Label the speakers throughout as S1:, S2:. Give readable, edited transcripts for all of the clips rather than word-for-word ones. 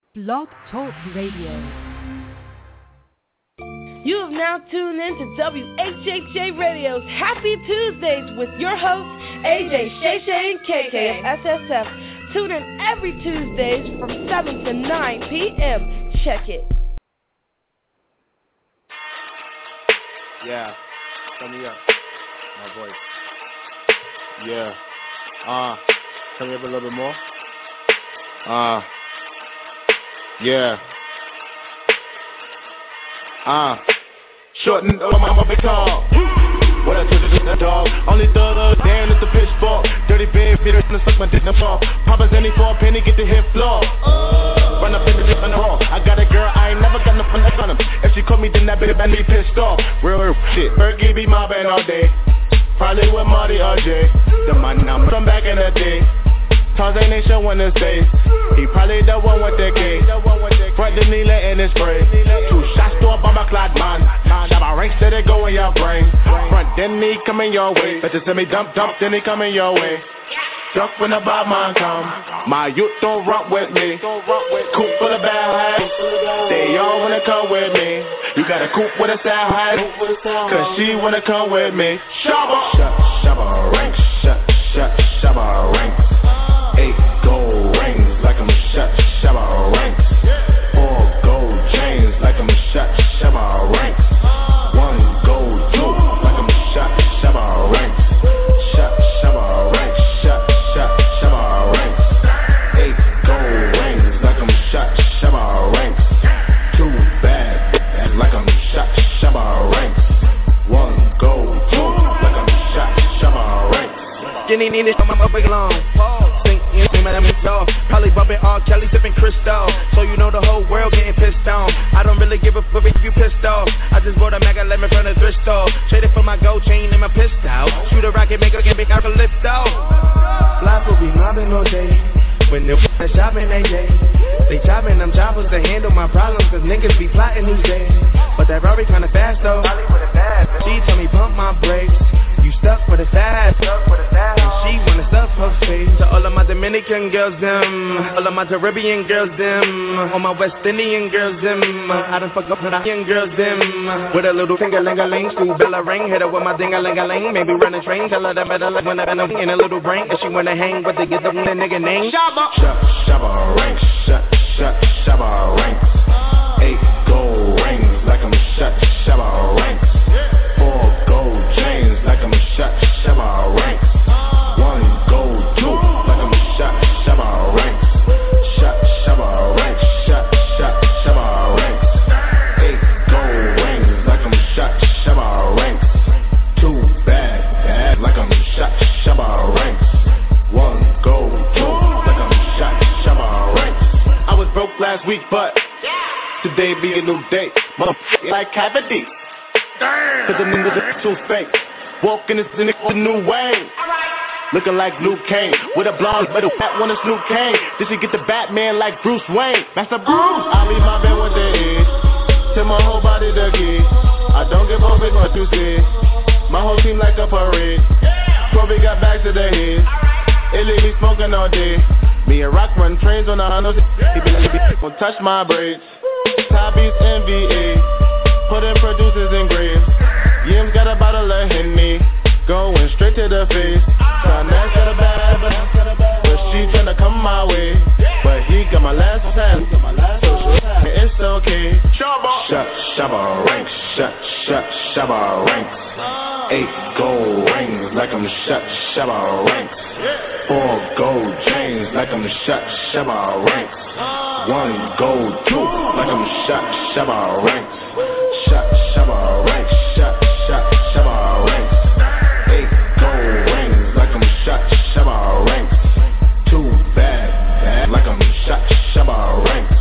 S1: Blog Talk Radio.
S2: You have now tuned in to WHHJ Radio's Happy Tuesdays with your hosts, AJ, Shay Shay, and KK of SSF. Tune in every Tuesdays from 7 to 9 p.m. Check it.
S3: Yeah, turn me up. My voice. Yeah. Turn me up a little bit more. Yeah. Short and I'm a big tall. What I took is a dog. Only thug damn is the pitchfork. Dirty bed feeder and suck my dick in the fall. Papa's any for a penny, get the hip floor. Run up in the dip on the hall. I got a girl, I ain't never got no fun on him. If she caught me, then that bitch had me pissed off. Real shit. Berkey be mobbing all day. Probably with Marty or Jay. The man I'm from back in the day. Tarzan ain't showing his face. He probably the one with the K. Front the knee letting it spray. 2 shots to a bomber clad man. Now my ranks let it go in your brain. Front then he coming your way. Better send me dump, then he coming your way. Duck when the bad man come. My youth don't rock with me. Coop full of bad hats. They all wanna come with me. You got a coupe with a sad hat. Cause she wanna come with me. Shabba. Shabba ranks. Shabba ranks. 8 gold rings like I'm shot, Shabba ranks. 4 gold chains like I'm shot, Shabba ranks. 1 gold jewel like I'm shot, Shabba ranks. Shabba ranks, Shabba ranks. 8 gold rings like I'm shot, Shabba ranks. 2 bad like I'm shot, Shabba ranks. 1 gold jewel like I'm shot, Shabba ranks.
S4: Getting in this, I'm a big long. Probably bumping R. Kelly, sipping Cristal. So you know the whole world getting pissed on. I don't really give a fuck if you pissed off. I just bought a Mac 11 from the thrift store. Traded for my gold chain and my pistol. Shoot a rocket, make a get big, I can lift off. Life will be mobbing all day. When they're shopping, they chopping them choppers to handle my problems. Cause niggas be plotting these days. But that Rory kinda fast though. She told me pump my brakes. You stuck for the fast. And she wanna stuff her face. To all of my Dominican girls, them. All of my Caribbean girls, them. All my West Indian girls, them. I done fuck up with Indian girls, them. With a little finger-ling-a-ling. School bell a ring. Hit her with my ding-a-ling-a-ling. Maybe run a train. Tell her that better like when I got in a little brain. If she wanna hang with the get the nigga name.
S3: Shabba ranks. Shabba ranks. 8 gold rings like I'm shot, Shabba ranks. 4 gold chains like I'm shot, Shabba ranks. 1 gold jewel like I'm shot, Shabba ranks. Shabba ranks, Shabba ranks. 8 gold rings like I'm shot, Shabba ranks. 2 bad like I'm shot, Shabba ranks. 1 gold jewel like I'm shot, Shabba ranks. I was broke last week, but today be a new day. Motherfucker like cavity. Cause the niggas are too fake. Walking this in the new way. Looking like Luke Kane. With a blonde, but a fat one is Luke Kane. This should get the Batman like Bruce Wayne. Master Bruce. I leave my bed with the head. Till my whole body the key. I don't give a fuck what you say. My whole team like a parade. Kobe got back to the head. It leave me smoking all day. Me and Rock run trains on the Honda. He be gon' touch my braids. Tabby's NBA. Putting producers in graves. Yim's got a bottle of Henny. Going straight to the face. Tryna get a bad, but she tryna come my way. But he got my last time. So it's okay. Shabba ranks. Shabba ranks. 8 gold rings like I'm shot, Shabba ranks. 4 gold chains like I'm shot, Shabba ranks. 1 gold jewel like I'm shot, Shabba ranks. Shabba ranks, Shabba ranks. 8 gold rings like I'm shot, Shabba ranks. 2 bad like I'm shot, Shabba ranks.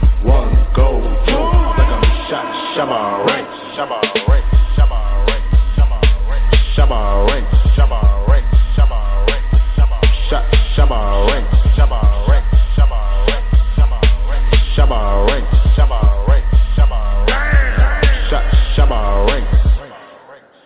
S3: 1 gold jewel like I'm shot, Shabba ranks. Shabba ranks, Shabba ranks, Shabba ranks, Shabba ranks, Shabba ranks, Shabba ranks, Shabba ranks, Shabba ranks, Shabba ranks, Shabba ranks, Shabba ranks, Shabba ranks, Shabba ranks.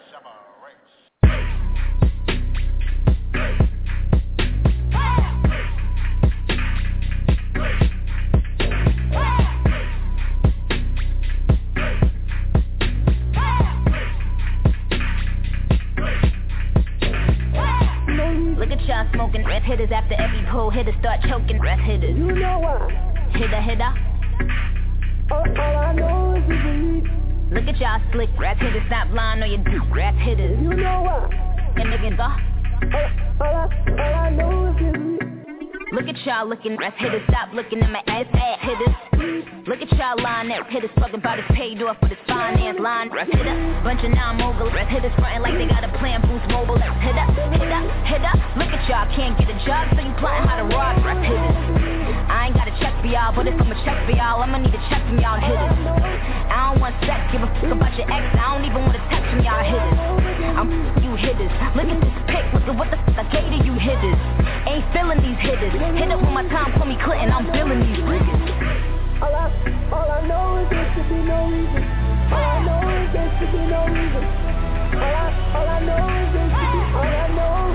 S5: hitters after every pull. Hitters start choking, rap hitters.
S6: You know why?
S5: Hitter.
S6: All I know is you believe.
S5: Look at y'all slick, rap hitters, not blind on your dick, rap hitters.
S6: You know why?
S5: And niggas go.
S6: All I know is you believe.
S5: Look at y'all looking, rap hitters, stop looking at my ass hitters. Look at y'all line that hitters fucking about his paid off with his finance line. Rap hitter, bunch of non-mogul rap hitters frontin' like they got a plan, boost mobile. That's hitter. Look at y'all, can't get a job, so you plotting how to rob rap hitters. I ain't got a check for y'all, but if I'm a check for y'all, I'ma need a check from y'all hitters. I don't want sex, give a fuck about your ex, I don't even want to text from y'all hitters. I'm you hitters, look at this pic, look at what the fuck I gave to you hitters. Ain't feeling these hitters, hit up when my time, call me Clinton, I'm feeling these niggas.
S6: All I know is there should be no reason. All I know is there should be no reason. All I know is there should be. All I know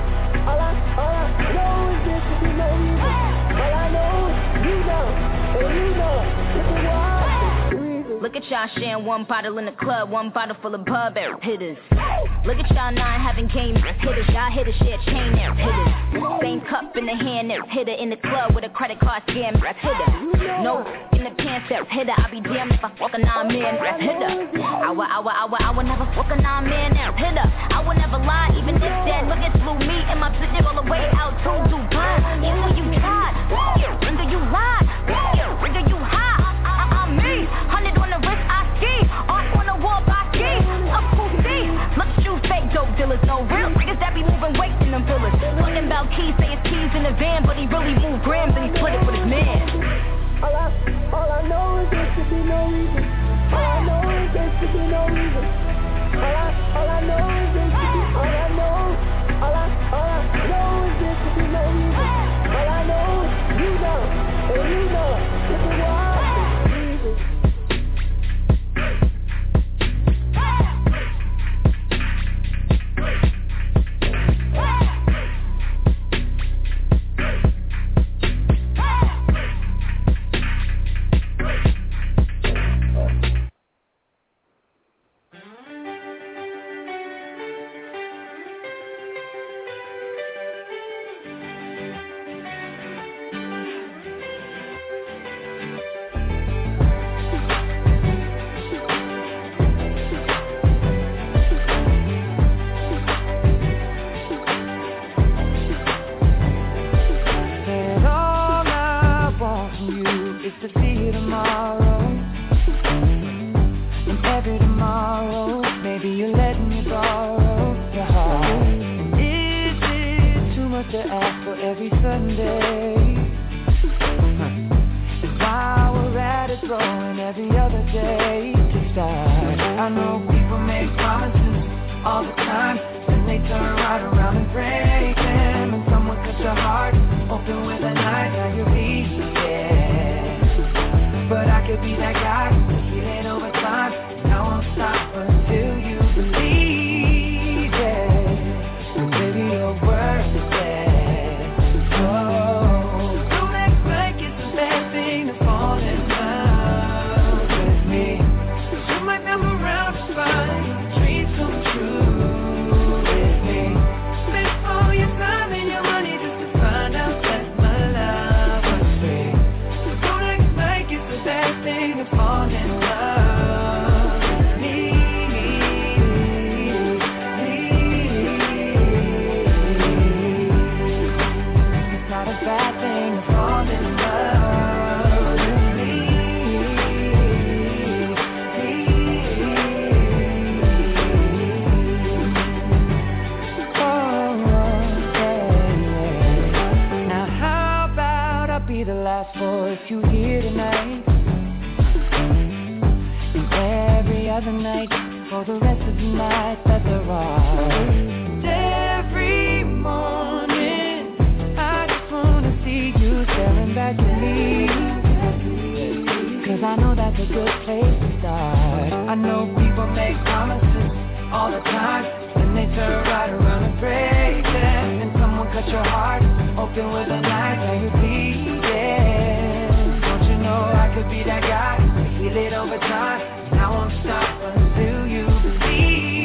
S6: is there should be no reason. All I know, you know, and you know. Look at why.
S5: Look at y'all sharing one bottle in the club, one bottle full of bub hitters. Look at y'all nine having game hitters. Y'all hitters share chain hitters. Same cup in the hand hitter in the club with a credit card scam hitter. No in the pants hitter. I be damned if I fuck a 9-man hitter. I would never fuck a 9-man hitter. I would never lie even if that nigga flew me and my bitch all the way out to Dubai. Even when you tried, nigga you lied, nigga you high. I'm me, 100 on the wrist I ski, off on the wall by ski. Up who see? Look at you fake dope dealers, no real niggas that be moving weight in them villas. Talking about keys, say it's keys in the van, but he really moved grams and he split it with his man.
S6: All I know is there should be no reason. All I know is there should be no reason. All I know is there should be. All I know is there should be no reason. All I know, you know, and you know. Look at why.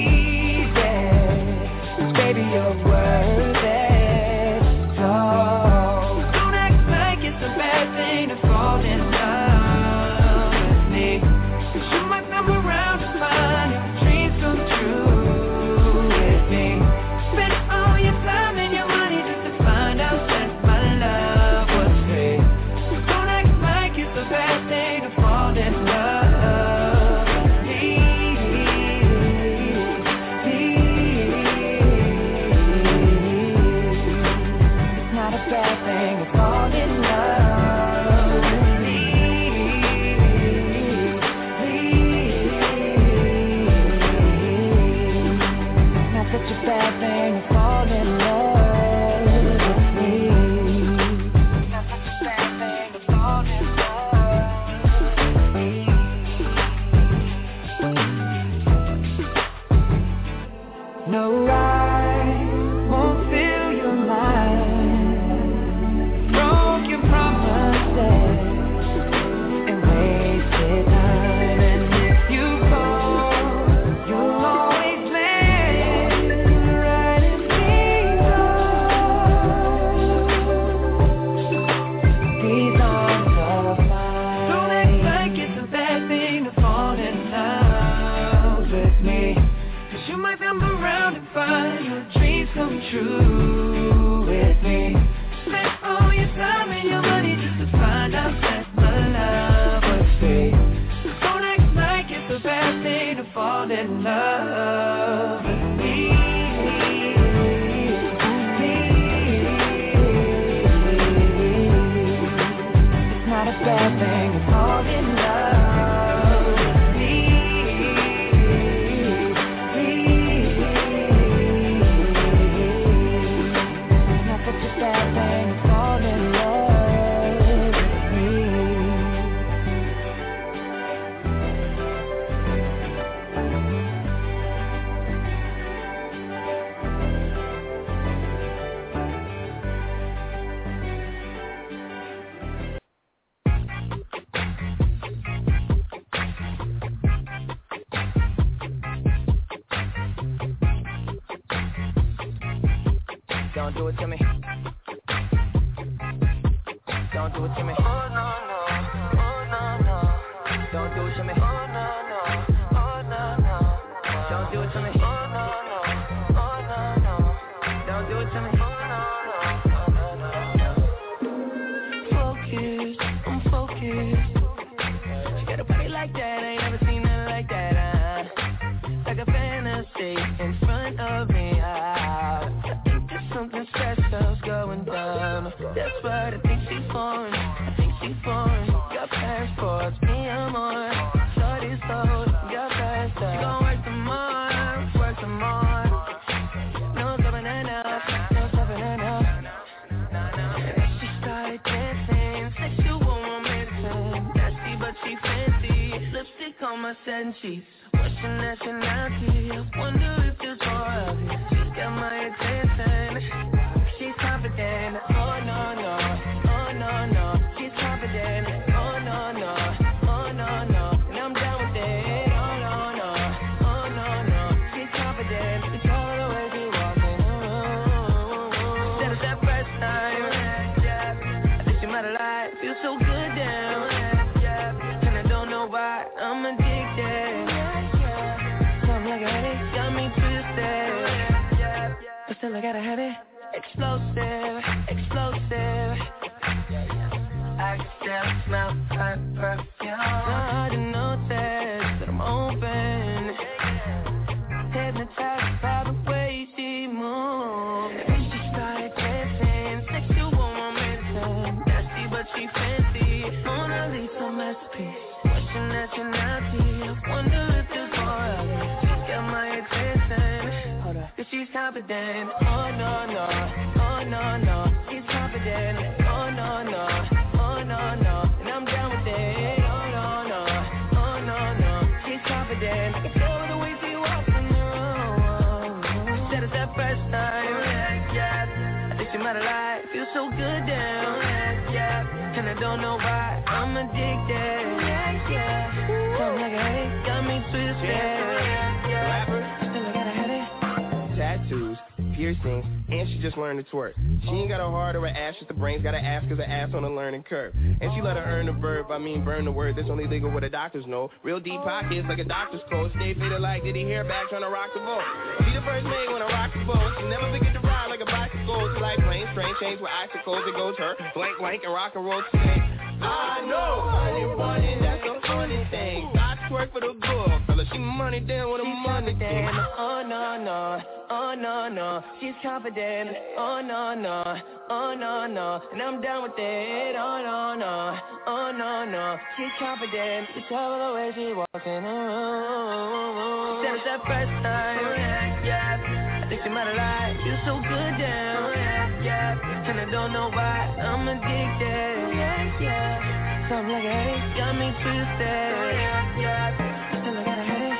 S7: Baby, you're worth it. Oh. You might come around and find your dreams come true with me. Spend all your time and your money just to find out that my love was fake. Don't act like it's a bad thing to fall in love with me. It's not a bad thing to fall in love with me. It's not such a bad thing to fall in love. Don't do it to me. Don't do it to me. Oh no no, oh no no. Don't do it to me. Oh no no, oh no no. Don't do it to me. Oh no no, oh no no. Don't do it to me. Oh no no. Focus, I'm focused. She got a body like that, I ain't never seen nothing like that. Like a fantasy in front of me. Something special's going down. That's what I think she's foreign. I think she's foreign. Got passports, me I'm on. Shorty's sold, got passports. She gon' work some more, work some more. No stopping enough, no stopping enough. And she started dancing, sexual romancing. Nasty but she fancy, lipstick on my satin sheets. What's your nationality? I wonder if there's more of you. She's got my attention. She's confident. Oh no no. Oh no no. She's confident. Oh no no. Oh no no. And I'm down with it. Oh no no. Oh no no. She's confident. It's all the way she walking. Said it that first time. I think she might have lied. Feels so good down. And I don't know why I'm addicted. Like a headache, got me twisted. But still I gotta have it. Explosive, explosive. I can still smell her perfume. Hard to notice that I'm open. Hypnotized by the way she moves. And she started dancing, sexual romancing. Nasty but she fancy. Mona Lisa masterpiece. What's your nationality? I wonder if there's more of you. My attention, cause she's confident. Oh no no, oh no no. She's confident. Oh no no, oh no no. And I'm down with it. Oh no no, oh no no. She's confident. I can tell the way she walks in the room. Said it that first time. I think she might have lied. Feels so good down. And I don't know why I'm addicted. Something like a headache got me twisted.
S8: Tattoos, piercings, and she just learned to twerk. She ain't got a heart or an ass, just the brains, got an ass cause her ass on a learning curve. And she let her earn the verb, I mean burn the word, that's only legal what the doctors know. Real deep pockets like a doctor's code, stay faded like Diddy hair back trying to rock the boat. She the first maid when I rock the boat, she never forget to ride like a bicycle. She like planes, train chains with icicles, it goes her, blank blank and rock and roll today. I know, honey bunny, that's the funny thing. I twerk for the good, fella, she money down with a money thing.
S7: Oh no no, oh no no, she's confident. Oh no no, oh no no, and I'm down with it. Oh no no, oh no no, she's confident. You tell her the way she walks in the room. Said it that first time. I think she might have lied. Feels so good down. And I don't know why I'm addicted. Something like a headache got me twisted. Still I got a headache.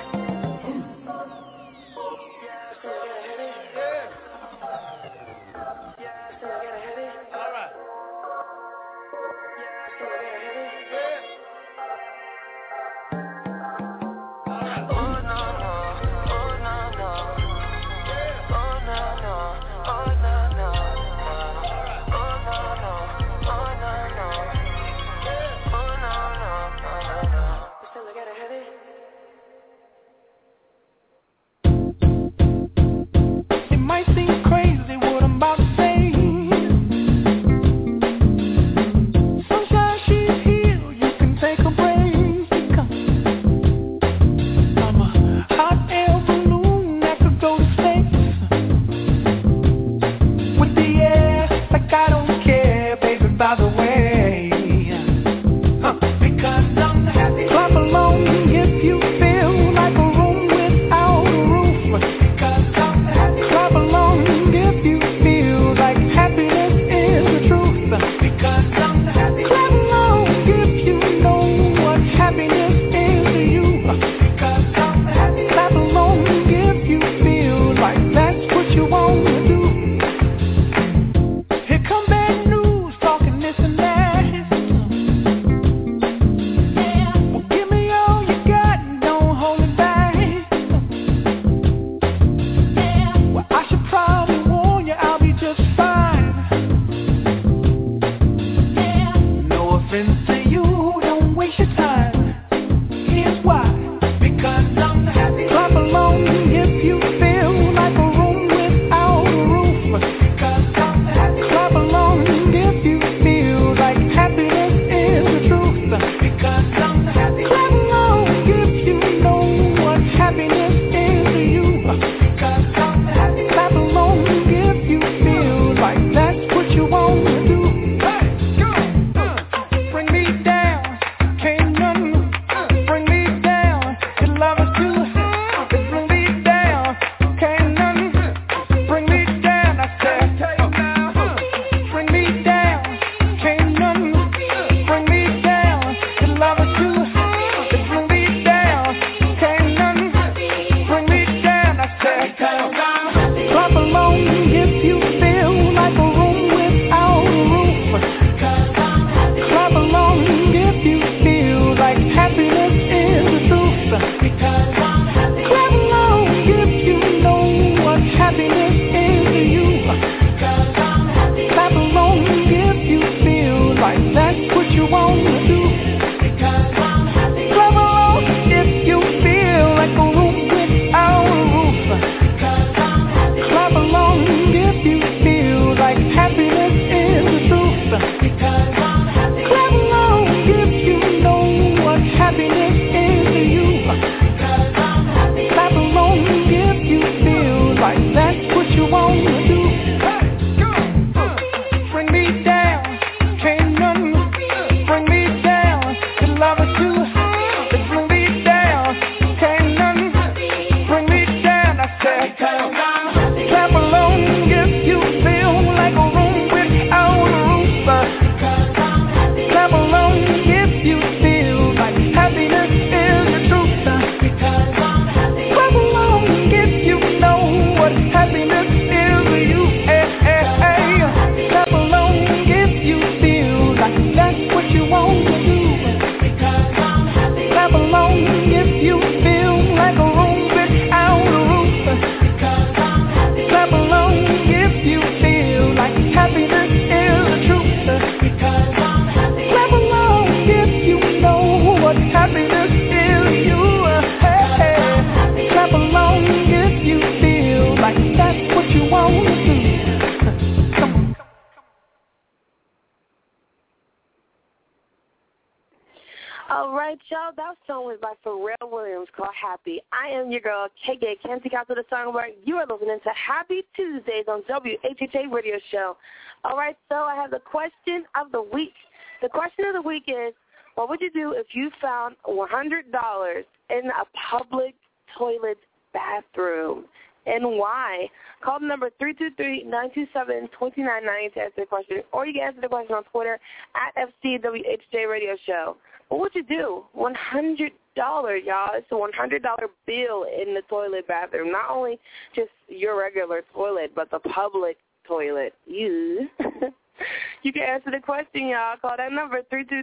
S2: right, y'all. That song was by Pharrell Williams called Happy. I am your girl, KK, Kenzie Castle, the songwriter. You are listening to Happy Tuesdays on WHHA Radio Show. All right, so I have the question of the week. The question of the week is, what would you do if you found $100 in a public toilet bathroom? And why? Call the number 323-927-2990 to answer the question. Or you can answer the question on Twitter at FCWHJ Radio Show. What would you do? $100, y'all. It's a $100 bill in the toilet bathroom. Not only just your regular toilet, but the public toilet. You can answer the question, y'all. Call that number,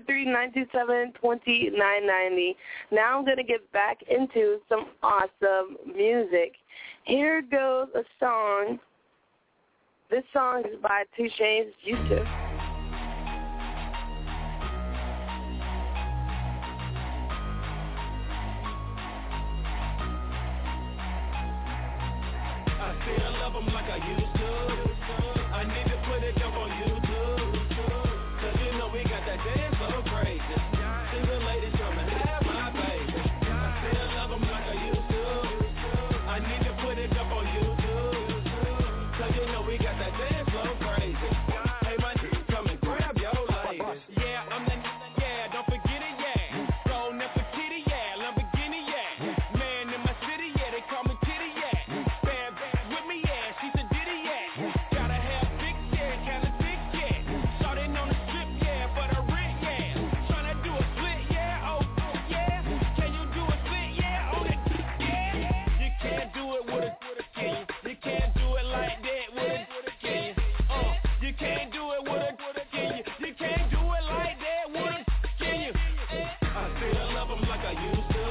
S2: 323-927-2990. Now I'm going to get back into some awesome music. Here goes a song. This song is by 2 Chainz, Used To.
S9: I still love them like I used to. I need to put it up on YouTube. Cause you know we got that dance so crazy. See the ladies come and have my baby. I still love them like I used to. I need to put it up on YouTube. Cause you know we got that dance so crazy. Hey man, come and grab your ladies. Yeah, I'm the yeah, don't forget it, yeah. Go Nefertiti, yeah, Lamborghini, yeah. Man in my city, yeah, they call me Kitty, yeah. Bad with me, yeah, she's a ditty, yeah. Gotta have big, yeah, kinda thick, yeah. Starting on the strip, yeah, for the rent, yeah. Tryna do a split, yeah, oh, yeah. Can you do a split, yeah, on it, yeah. You can't do it with a, can you? You can't do it like that with a, can you? You can't do it with a, can you? You can't do it like that with a, can you? I still love them like I used to.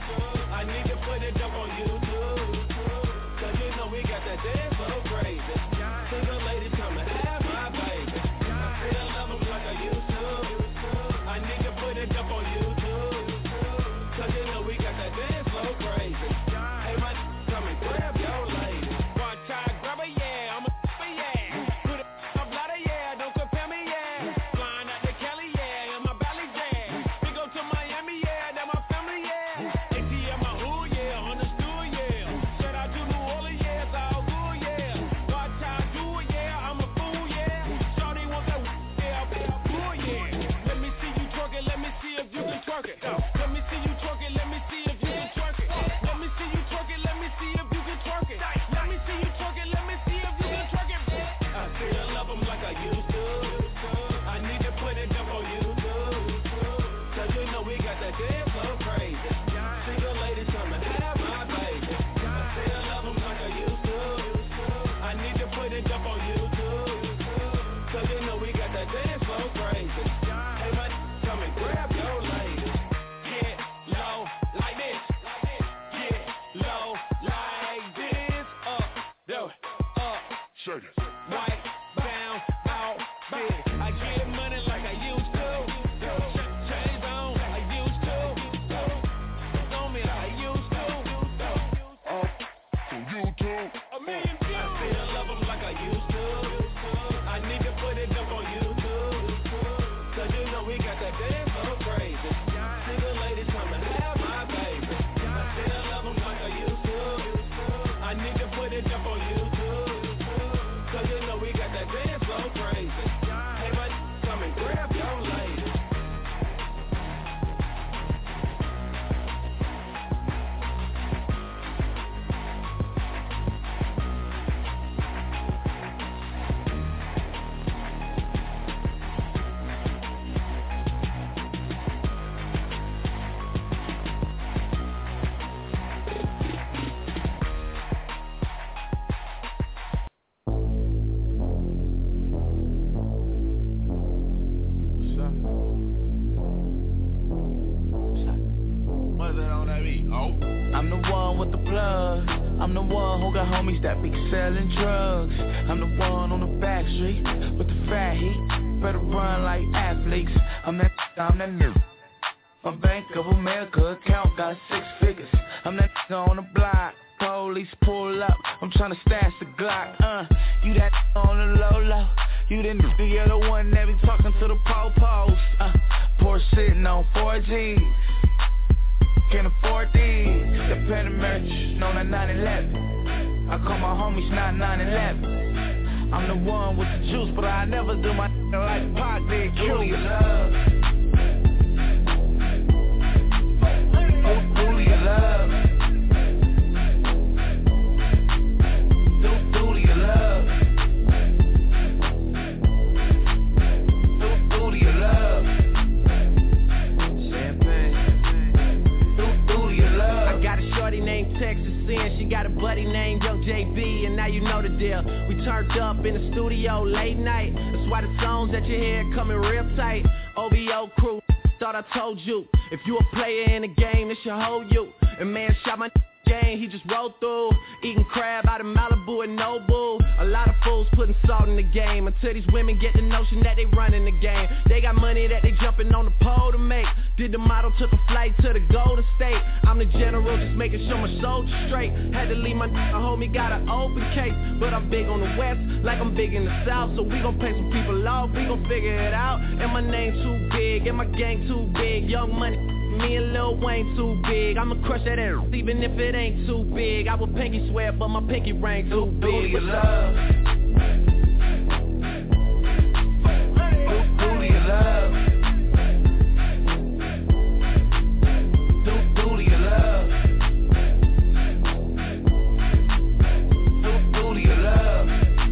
S9: I need to put it up on YouTube. Cause you know we got that dance so crazy. Single ladies come and have my baby. I still love them like I used to. I need to put it up on YouTube. Cause you know we got that dance so crazy. Hey man, come and grab your lady. One time grab her, yeah, I'm a yeah. Put it up ladder, yeah, don't compare me, yeah. Flying out to Cali, yeah, in my belly, yeah. We go to Miami, yeah, that my family, yeah. ATM my hood, yeah, on the stool, yeah. Shout out to New Orleans, yeah, it's all good, yeah. One time do it, yeah, I'm a fool, yeah. Shorty want that, yeah, cool, yeah. Let me see you twerk it, let me see if you can twerk it. Let me see you twerk it, let me see if you can twerk it. Let me see you twerk it, let me see if you can twerk it. Let me see you twerk it, let me see if you can twerk it. I still love them like I used to. I need to put it up on YouTube. Cause you know we got that dance so crazy. Single ladies come and have my baby. I still love them like I used to. I need to put it up on YouTube. Cause you know we got that dance so crazy. Hey man, come and grab your lady. Yeah, low like this. Yeah, low like this. Up, yo, up.
S3: Shake it.
S9: White, down, out, big. I get money like I used to. Chains on, I used to. On me like I used to.
S3: Up to YouTube.
S9: A million views. I still love them like I used to. I need to put it up on YouTube. Cause you know we got that dance so crazy. Single ladies come and have my baby. I still love them like I used to. I need to put it up on YouTube. Cause you know we got that dance so crazy. Hey man, come and grab your lady.
S4: I'm the one with the plug. I'm the one who got homies that be selling drugs. I'm the one on the back street with the fat heat. Better run like athletes. I'm that new. My Bank of America account got 6 figures. I'm that on the block. Police pull up. I'm tryna stash the Glock. You that on the low low. You the nigga, you're the one that be talking to the po-pos. Porsche sitting on 4G.
S10: can't afford these. The petty merch, known at 9/11. I call my homies not 9/11. I'm the one with the juice, but I never do my like Pac did. Kill your love. Do your love. Do your love. Do your love.
S4: Champagne.
S10: Do your love.
S4: I got a shorty named Texas Sin. She got a buddy named Young JB, and now you know the deal. We turned up in the studio late night. That's why the songs that you hear coming real tight. OVO crew, thought I told you. If you a player in the game, it should hold you. And man shot my game, he just rolled through. Eating crab out of Malibu and Nobu. A lot of fools putting salt in the game. Until these women get the notion that they running the game. They got money that they jumping on the pole to make. Did the model, took a flight to the Golden State. I'm the general, just making sure my soldiers straight. Had to leave my homie, got an open case. But I'm big on the west, like I'm big in the south. So we gon' pay some people off, we gon' figure it out. And my name too big, and my gang too big. Young Money, me and Lil Wayne too big. I'ma crush that ass, even if it ain't too big. I would pinky swear, but my pinky ring too big.
S10: Do your love. Do your love. Do your love. Do your love.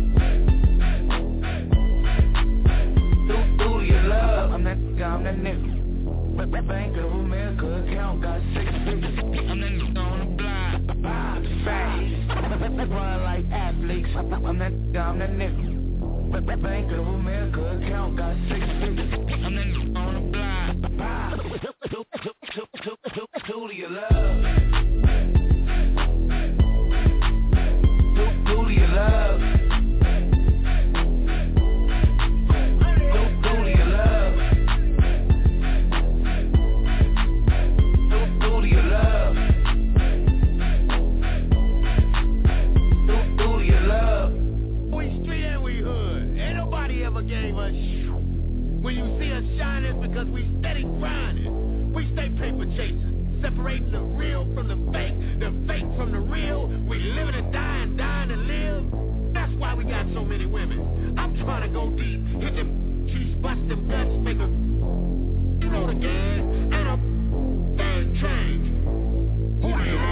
S10: Do your love. I'm that nigga. Bank of America account got 6 figures. I'm that nigga on the block. Fast. Run like athletes. I'm that nigga. Bank of America account got 6 figures. I'm that nigga on the block. Do your love. Do your love. Do your love. Do your love. Do your love.
S9: We street and we hood. Ain't nobody ever gave us shit. When you see us shining, it's because we steady grinding. We stay paper chasing, separating the real from the fake from the real. We living and dying, dying and live. That's why we got so many women. I'm trying to go deep, hit them cheeks, bust them guts, make a, you know the game, and a thing change. Who do you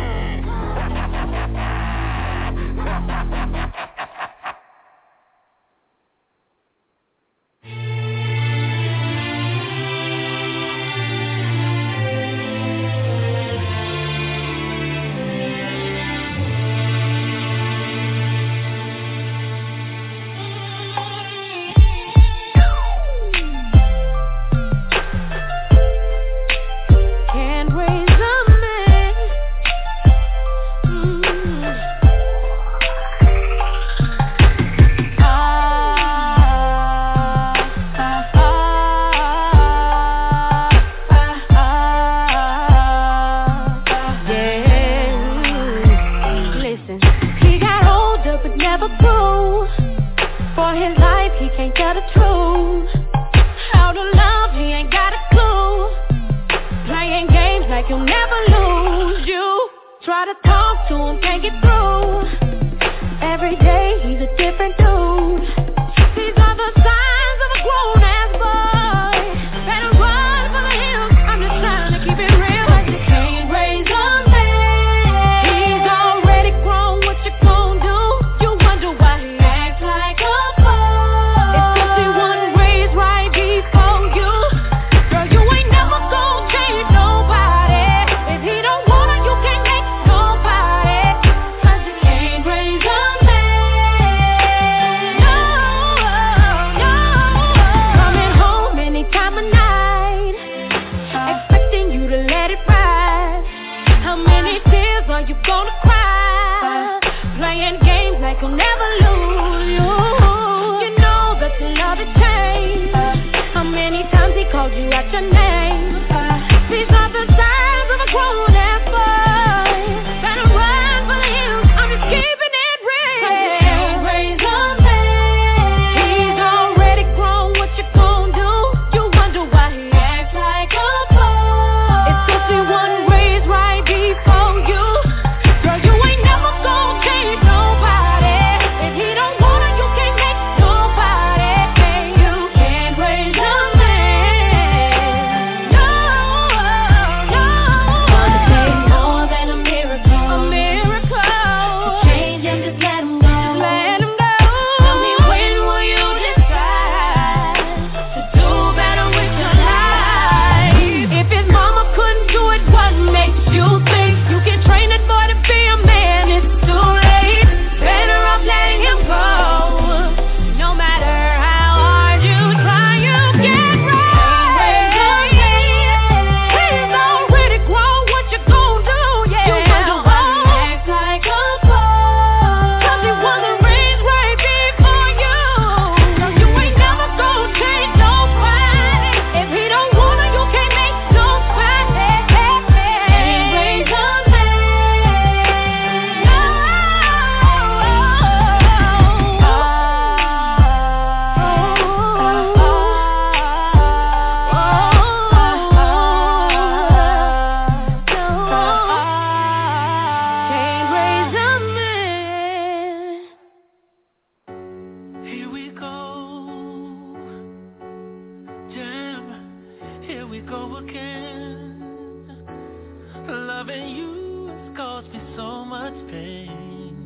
S10: loving you has caused me so much pain,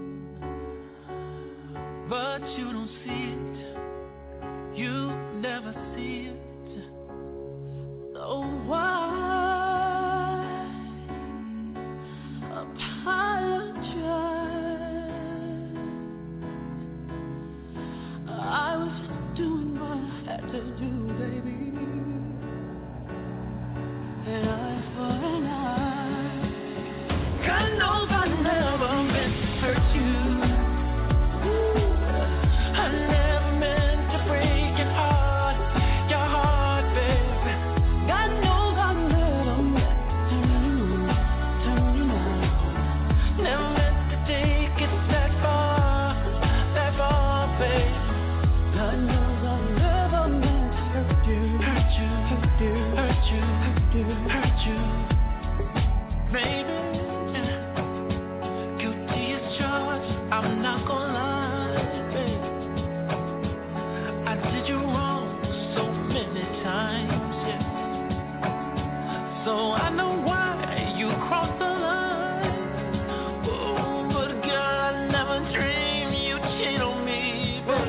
S10: but you don't see it, you never see it. So why apologize? I was just doing what I had to do, baby. And eye for an eye. God knows I never meant to hurt you. I never meant to break your heart, baby. God knows I never meant to turn you on. Never meant to take it that far, baby. God knows I never meant to hurt you. Baby, guilty as charged, I'm not gonna lie, baby. I did you wrong so many times, yeah. So I know why you crossed the line. Oh, but girl, I never dreamed you'd cheat on me, baby.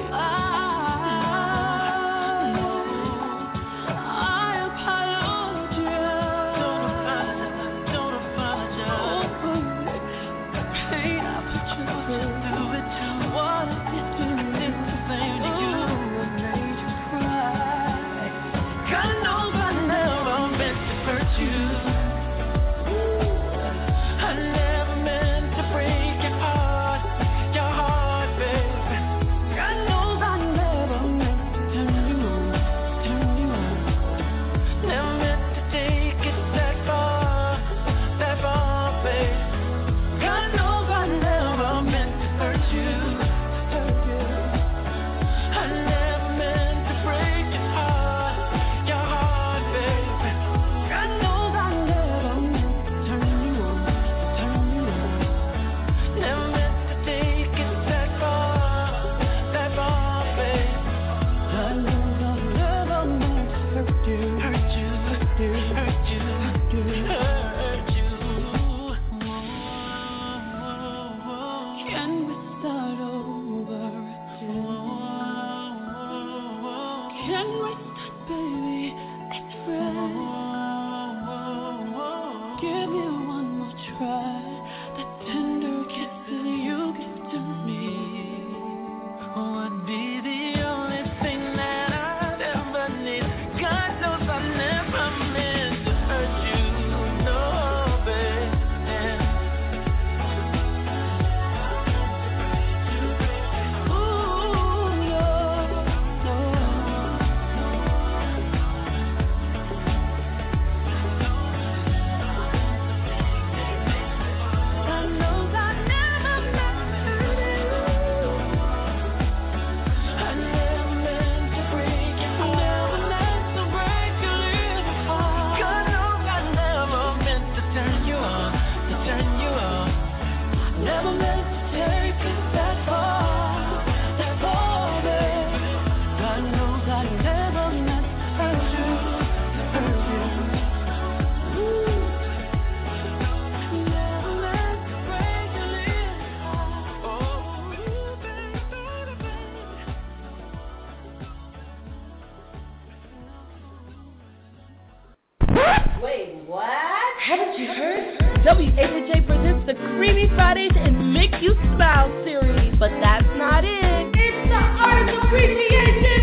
S2: Wait, what? Haven't you heard? WHHA presents the Creamy Fridays and Make You Smile series. But that's not it. It's the Art of Appreciation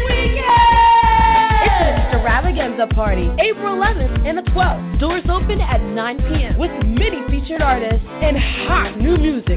S2: Weekend! It's an extravaganza party, April 11th and the 12th. Doors open at 9 p.m. with many featured artists and hot new music.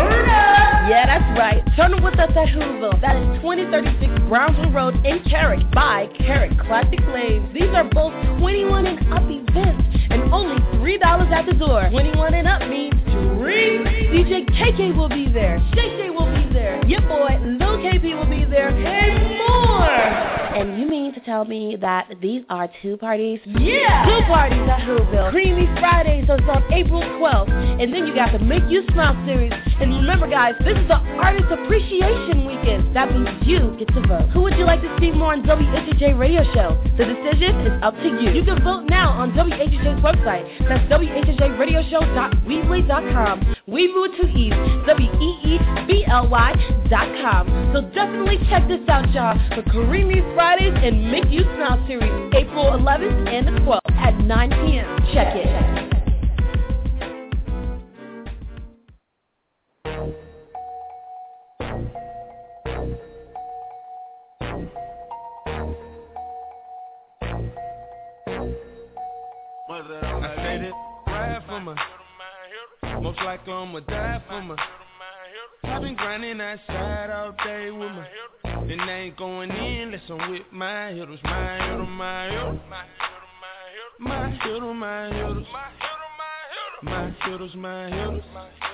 S2: Yeah, that's right. Turn up with us at Whoville. That is 2036 Brownsville Road in Carrick by Carrick Classic Flames. These are both 21 and up events and only $3 at the door. 21 and up means drink. DJ KK will be there. Shay Shay will be there. Your boy Lil KP will be there and more. And you mean to tell me that these are two parties?
S11: Yeah!
S2: Two parties at Whoville. Creamy Fridays is on April 12th. And then you got the Make You Smile series. And remember, guys, this is the Artist Appreciation Weekend. That means you get to vote. Who would you like to see more on WHJ Radio Show? The decision is up to you. You can vote now on WHJ's website. That's WHJRadioshow.weebly.com. Weebly with two E's. WEEBLY.com. So definitely check this out, y'all, for Creamy Fridays and Make You Smile series, April 11th and the 12th at 9 p.m. Check it.
S9: I say this, ride for me. Most likely I'ma die for me. I've been grinding outside all day with me. And I ain't going in unless I'm with my hitters. My hitter, my hitter. My hitter, my hitters. My hitters, my hitters.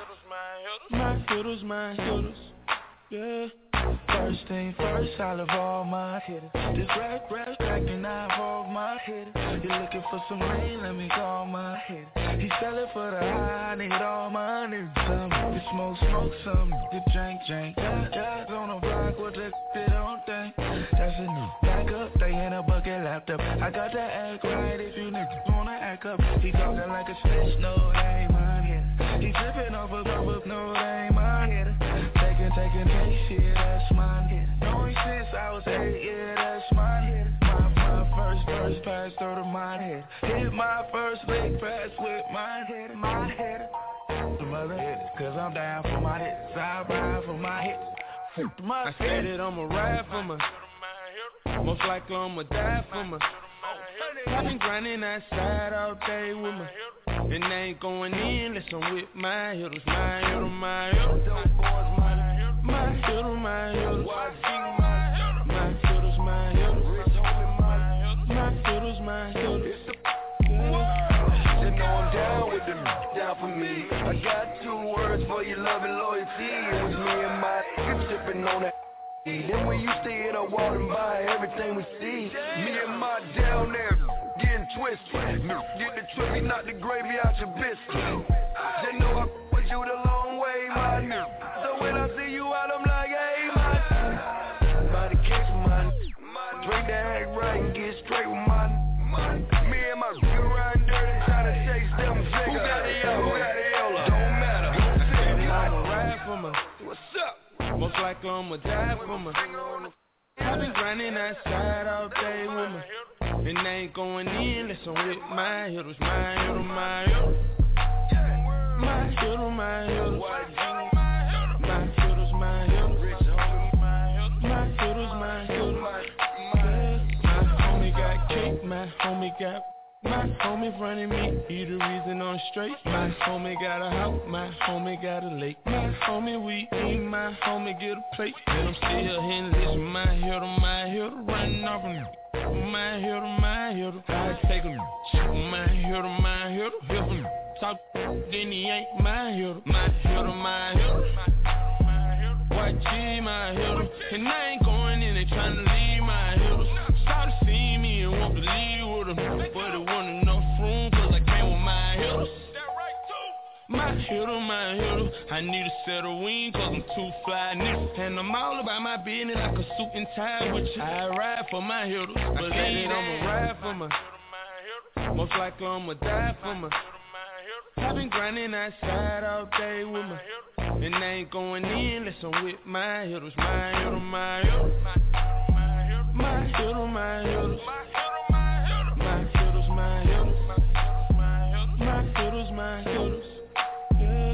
S9: My hitters, my hitters. Yeah.
S10: First thing first, I love all my hitters. This rap cracking, I involve my hitters. You looking for some rain, let me call my hitter. He sellin' for the high, I need all my niggas. Some you smoke some, you drink. Guys on the block with the they don't think. That's a new back up, they in a bucket lapped up. I got to act right if you niggas wanna act up. He talking like a snitch, no, that ain't my hitter. He tripping off a no, that ain't my hitter. Taking case, yeah, that's my hitter. Knowing since I was 8, yeah, that's my hitter. My first pass through to my head. Hit my first big pass with my hitter. Some other hitters, cause I'm down for my hitters. I ride for my hitters.
S9: I said it, I'ma ride for me. Most likely I'ma die for me. I've been grinding outside all day with me. And I ain't going in unless I'm with my hitters. My hitter, my hitter. My hitter, my hitters. My hitters, my hitters. My hitters, my hitters.
S12: They know I'm down with them, down for me. I got 2 words for your love and loyalty. It was me and my niggas sipping on that. Then we used to hit a wall and buy everything we see. Me and my down there getting twisted. Get the trippy, not the gravy out your biscuit. They know I put you the long way, my nigga. So when I see you out, I'm like, hey, my by the case, man. Drink that act right and get straight with mine. Me and my girl riding dirty, trying to chase them figures. Who got the yellow? Don't matter.
S9: I'ma ride for me.
S12: What's up?
S9: Most likely I'ma die for me. I've been grinding outside all day with me. And I ain't going in unless I'm with my hitters. My hitter, my hitter. My hitter, my hitters. My hitters, my hitters. My hitters, my hitters. My homie got cake, my homie got. My homie running me, he the reason I'm straight. My homie got a house, my homie got a lake. My homie we eat, my homie get a plate. And I'm still hitting this, my hitter, running off of me. My hitter, I take him. My hitter, help him. Talk, then he ain't my hitter. My hitter. White G, my hitter. And I ain't going in and trying to leave my hitter. Start to see me and want to leave with him. But it wasn't enough room, cause I came with my hitters. My hitter, I need a set of wings, cause I'm too fly nigga. And I'm all about my business like a suit and tie with you. I ride for my hitters, believe I'ma ride for my. Most likely I'ma die for my. I've been grinding outside all day with me. And I ain't going in unless I'm with my hitters. My hitter, my hitter. My hitter, my hitters. My hitters, my hitters. My hitters, my hitters. Yeah.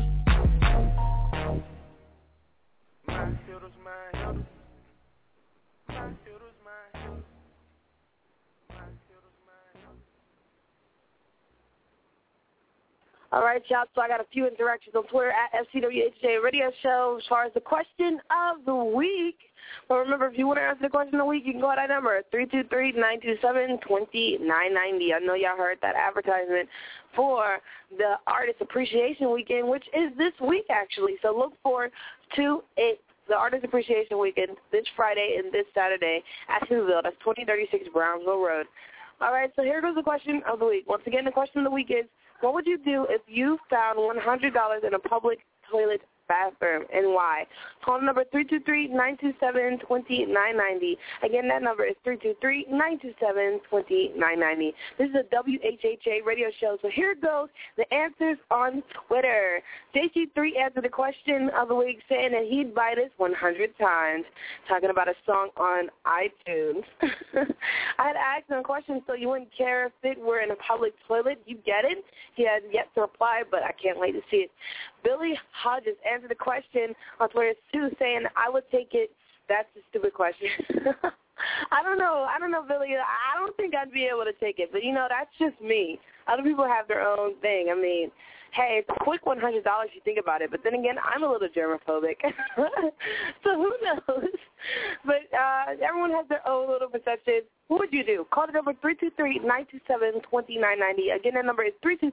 S9: My hitters, my hitters. My hitters, my hitters.
S2: All right, y'all, so I got a few interactions on Twitter at FCWHJ Radio Show as far as the question of the week. But remember, if you want to answer the question of the week, you can go to that number, 323-927-2990. I know y'all heard that advertisement for the Artist Appreciation Weekend, which is this week, actually. So look forward to it the Artist Appreciation Weekend this Friday and this Saturday at Whoville. That's 2036 Brownsville Road. All right, so here goes the question of the week. Once again, the question of the week is, what would you do if you found $100 in a public toilet bathroom, and why? Call number 323-927-2990. Again, that number is 323-927-2990. This is a WHHA radio show, so here goes the answers on Twitter. JC3 answered the question of the week saying that he'd buy this 100 times, talking about a song on iTunes. I had asked him a question so you wouldn't care if it were in a public toilet. You get it? He has yet to reply, but I can't wait to see it. Billy Hodges answered the question on Twitter too, saying I would take it. That's a stupid question. I don't know, Billy. I don't think I'd be able to take it, but that's just me. Other people have their own thing. I mean, hey, it's a quick $100 if you think about it, but then again, I'm a little germophobic, so who knows? But everyone has their own little perception. What would you do? Call the number 323-927-2990. Again, that number is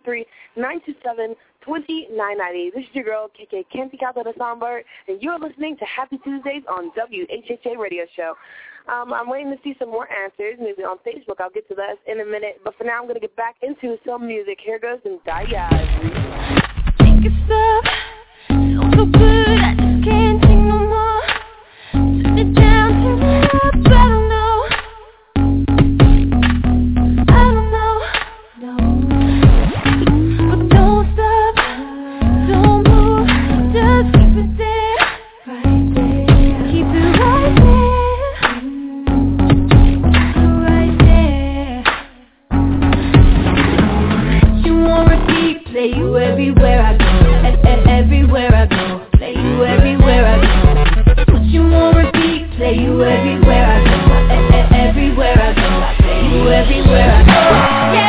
S2: 323-927-2990. This is your girl, KK Kenzie Caldo the Songbird, and you're listening to Happy Tuesdays on WHHA Radio Show. I'm waiting to see some more answers, maybe on Facebook. I'll get to that in a minute. But for now, I'm going to get back into some music. Here goes some Diaz.
S11: Think it's love, feels so good, I just can't take no more. Sit it down, turn it up, I don't know. But don't stop, don't move, just keep it there, right there. Keep it right there, right there. You want repeat, play you everywhere I go, everywhere I go, play you everywhere I go. What you want repeat, play you everywhere I go, everywhere I go, play you everywhere I go. Yeah.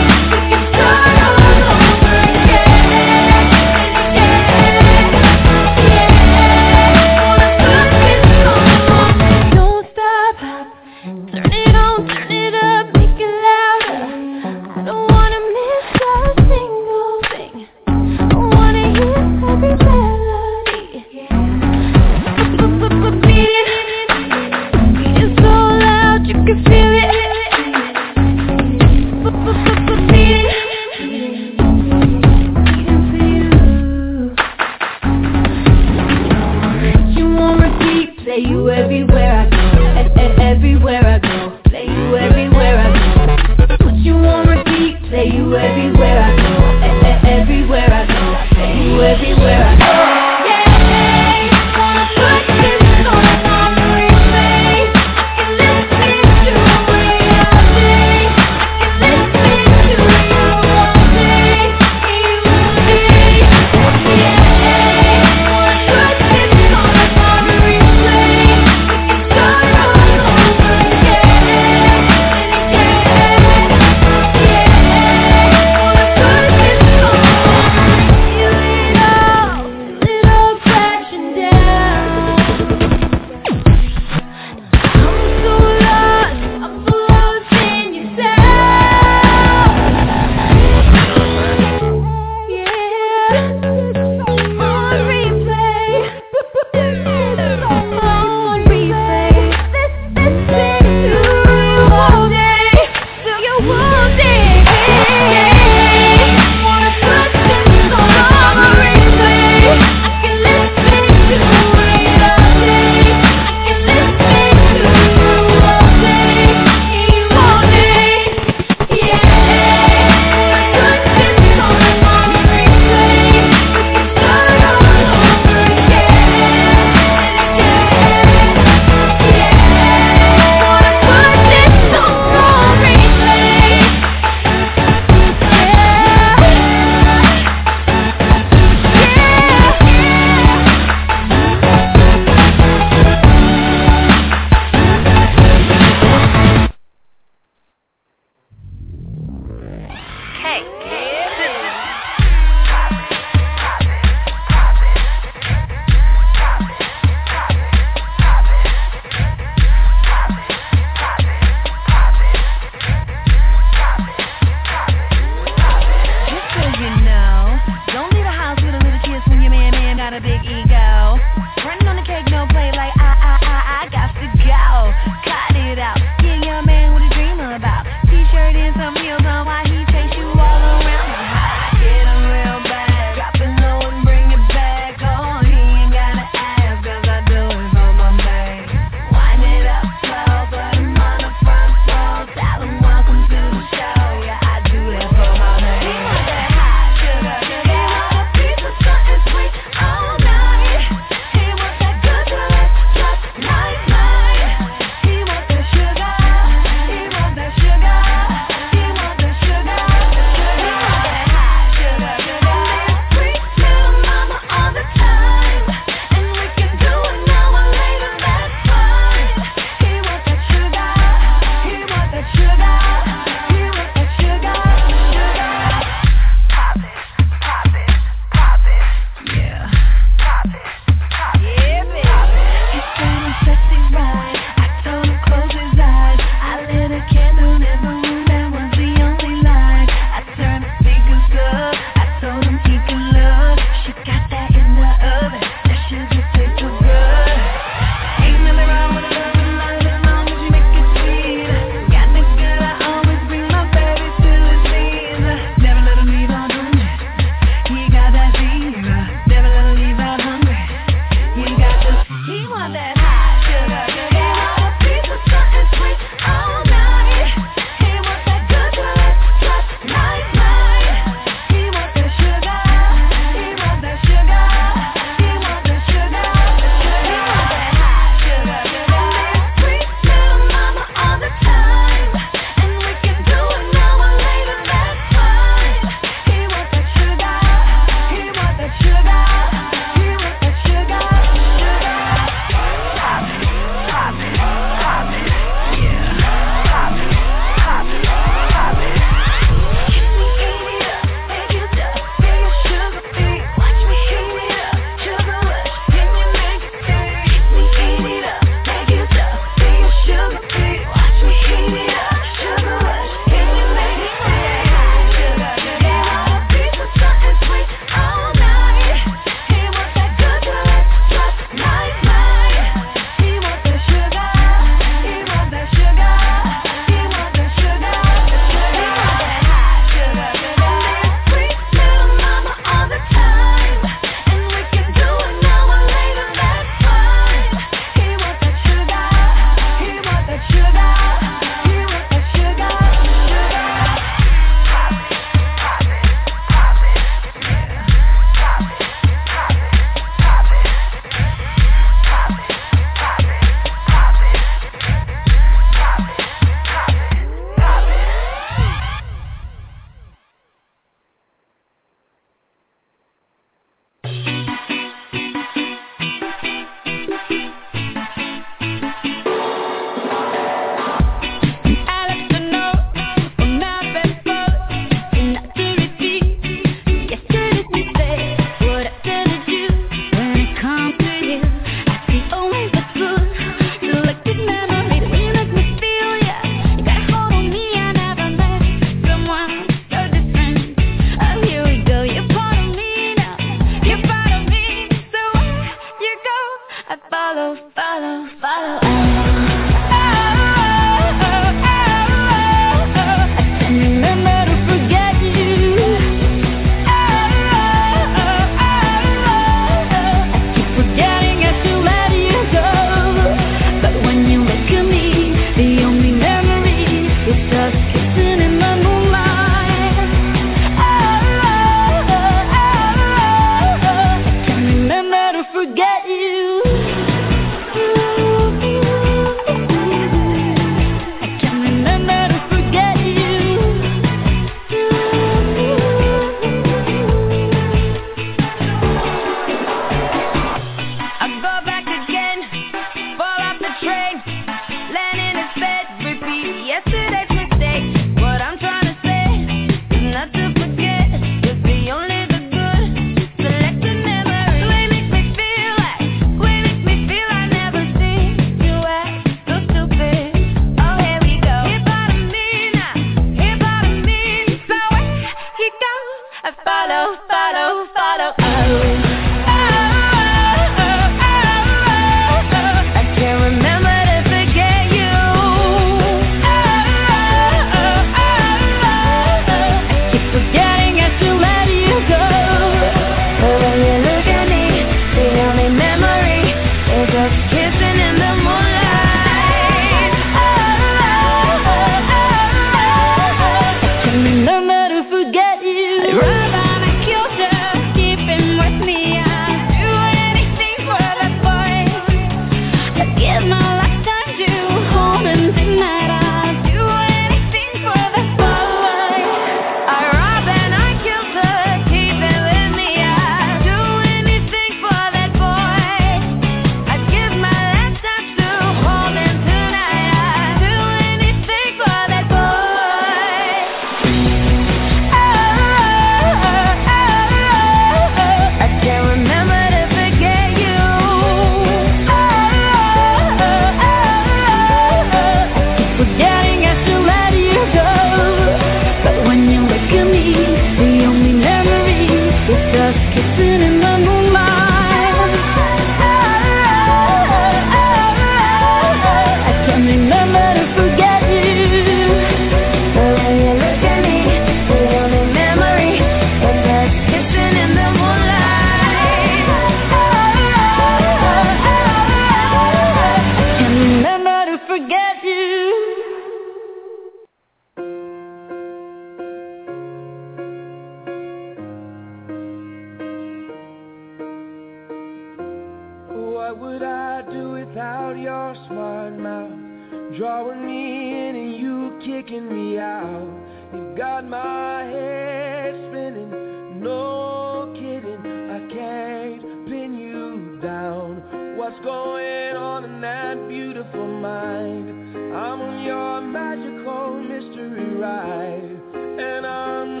S10: What would I do without your smart mouth? Drawing me in and you kicking me out. You got my head spinning, no kidding. I can't pin you down. What's going on in that beautiful mind? I'm on your magical mystery ride, and I'm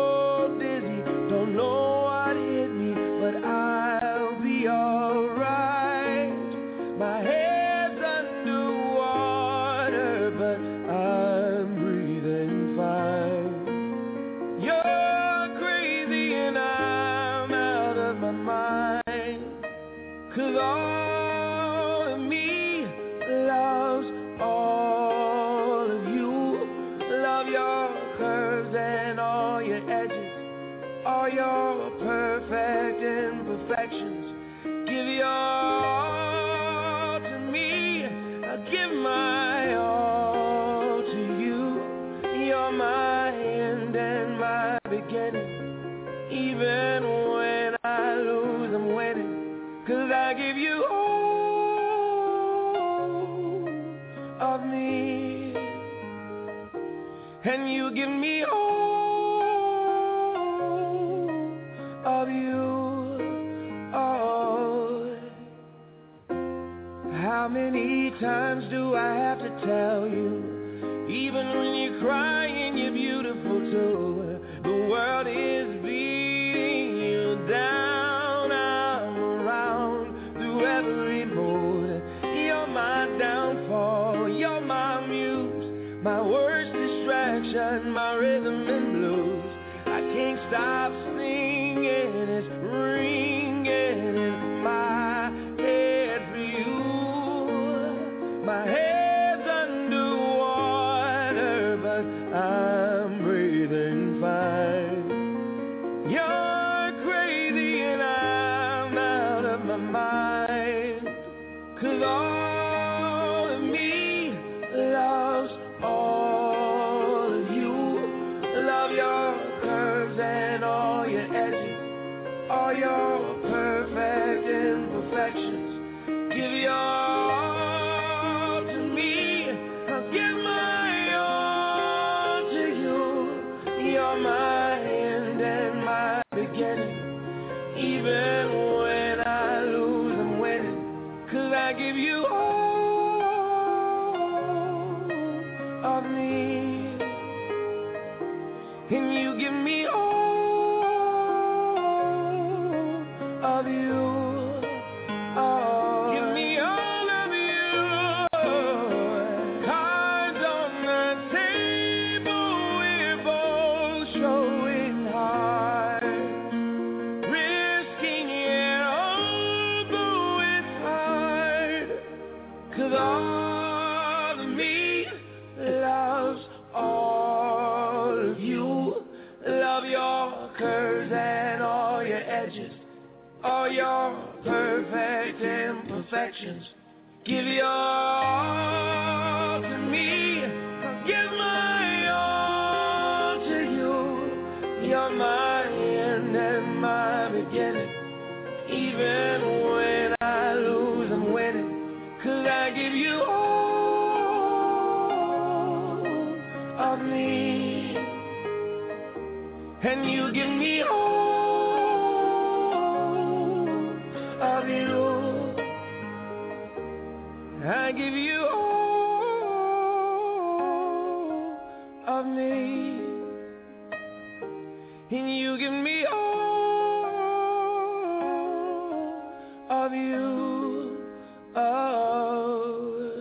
S10: so dizzy, don't know what hit me, but I'll be alright. My head's underwater, but I'm breathing fine. You're crazy and I'm out of my mind, 'cause all of me loves all of you. Love your curves and all your edges, all your perfect imperfections. Give your all to me, I give my all to you. You're my end and my beginning. Even when I lose, I'm winning, 'cause I give you all of me, and you give me all of you. How many times do I have to tell you? Even when you're crying, you're beautiful too. The world is beating you down. I'm around through every mood. You're my downfall, you're my muse, my worst distraction, my rhythm and blues. I can't stop singing, it's ringing in my head for you. My head's underwater, but I'm breathing fine. You're crazy and I'm out of my mind, 'cause all of me loves all of you. Love your curves and all your edges, all your perfect imperfections. Give your all to me, I'll give my all to you. You're my end and my beginning. Even when I lose, I'm winning, 'cause I give you all of me, and you give me all of you. Oh, give me all of you. Cards on the table, we're both showing hearts. Real of your curves and all your edges, all your perfect imperfections. Give your all to me, give my all to you. You're my end and my beginning. Even when I lose, I'm winning. 'Cause I give you all of me, and you give me all of you. I give you all of me, and you give me all of you. Oh.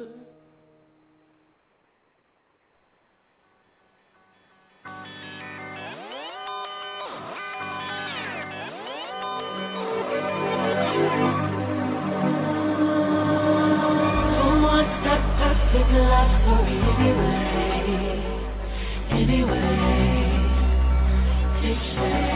S11: Take a love story anyway. Cliche.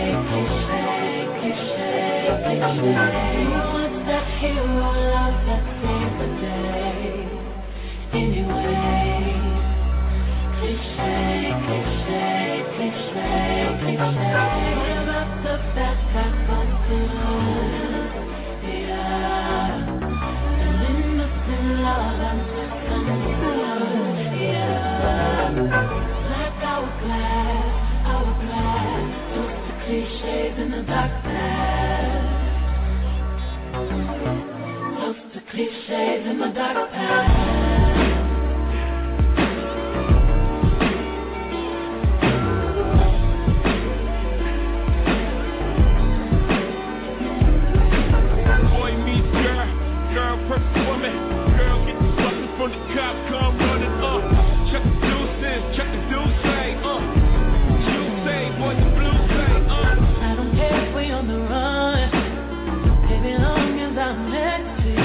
S11: Who wants that hero love that saves the day? Anyway, cliche. What about the bad guy but good? Yeah, an innocent love and like hourglass, those the cliches in the darkness. Those the cliches in the dark past.
S4: Boy meets girl, girl perfect woman. Girl get the sucker from the cop, come running up. Check the deuces, check the deuce, say, you say, boy, the blues say,
S11: I don't care if we on the run, baby, long as I'm next to you.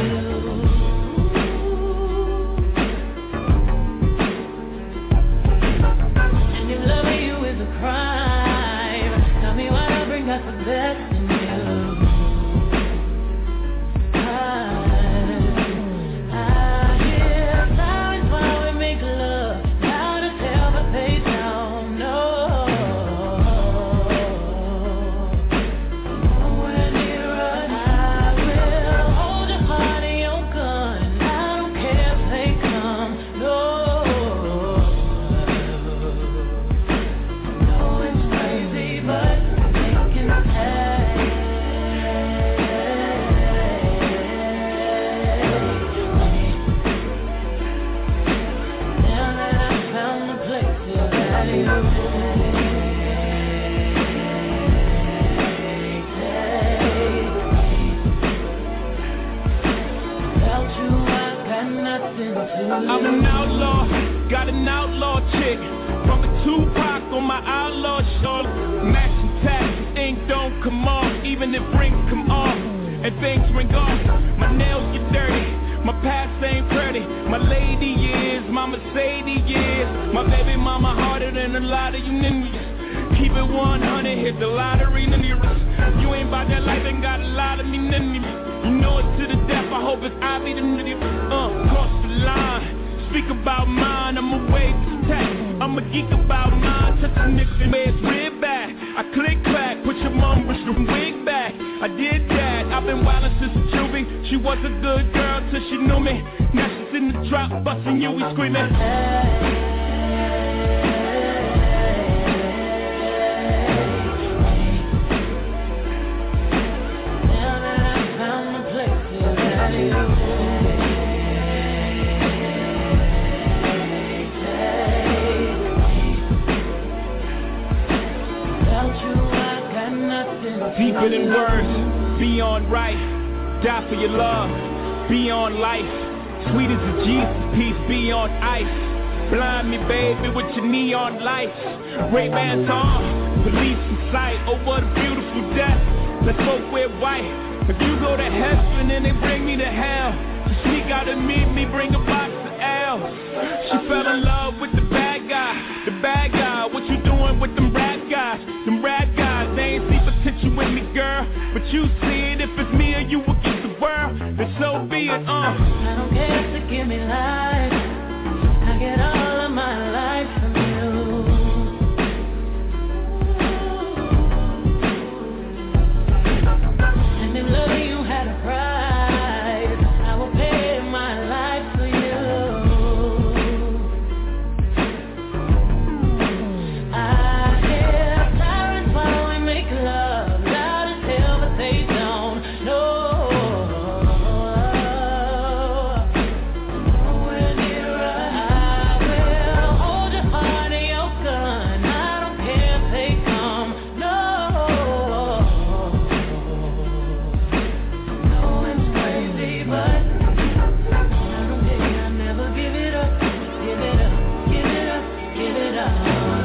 S11: And if loving you is a crime, tell me why I bring out the best in you.
S4: I'm an outlaw, got an outlaw chick. From a Tupac on my outlaw shoulder. Matching tags, ink don't come off, even if rings come off and things ring off. My nails get dirty, my past ain't pretty. My lady is, my Mercedes is. My baby mama harder than a lot of you ninjas. Keep it 100, hit the lottery, niggas. You ain't about that life, ain't got a lot of me, niggas. You know it to the death, I hope it's I be the nigga. Cross the line, speak about mine, I'm a wave to tech. I'm a geek about mine, touch a nigga, man, it's rib back. I click clack, put your mom with your wig back. I did that, I've been wildin' since a juvie. She was a good girl till she knew me. Now she's in the drop, bustin' you, we screamin'. Deeper than words, beyond right. Die for your love, beyond life. Sweet as a Jesus piece, beyond ice. Blind me, baby, with your neon lights. Ray-Bans on, police in sight. Over the beautiful death, let's both wear white. If you go to heaven and they bring me to hell, just sneak out and meet me, bring a box of L's. She fell in love with the bad guy. What you doing with them rap guys? Them rap
S13: you see it. If it's me or you against the world, then so be it.
S7: I don't care if you give me life. I get all of my life from you. And if loving you had a price, I will pay my life for you. I hear sirens while we make love, loud as hell, but they don't know. Nowhere near us. I will hold your heart and your gun. I don't care if they come. No, it's crazy, but I don't care. I never give it up. Give it up, give it up, give it up.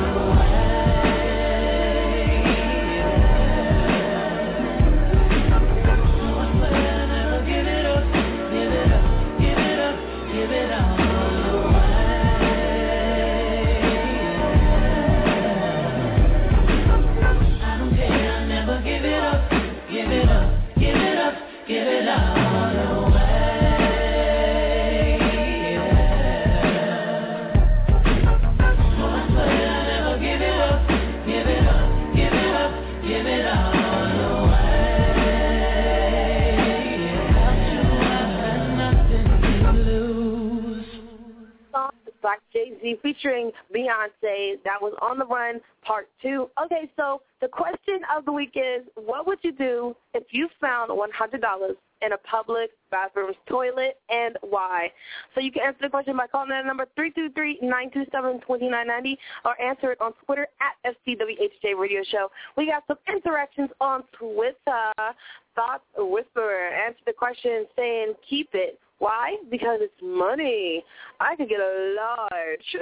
S2: Black Jay-Z featuring Beyonce. That was On the Run Part 2. Okay, so the question of the week is, what would you do if you found $100 in a public bathroom's toilet, and why? So you can answer the question by calling that number 323-927-2990 or answer it on Twitter at FCWHJ Radio Show. We got some interactions on Twitter. Thoughts Whisperer answered the question saying, keep it. Why? Because it's money. I could get a large.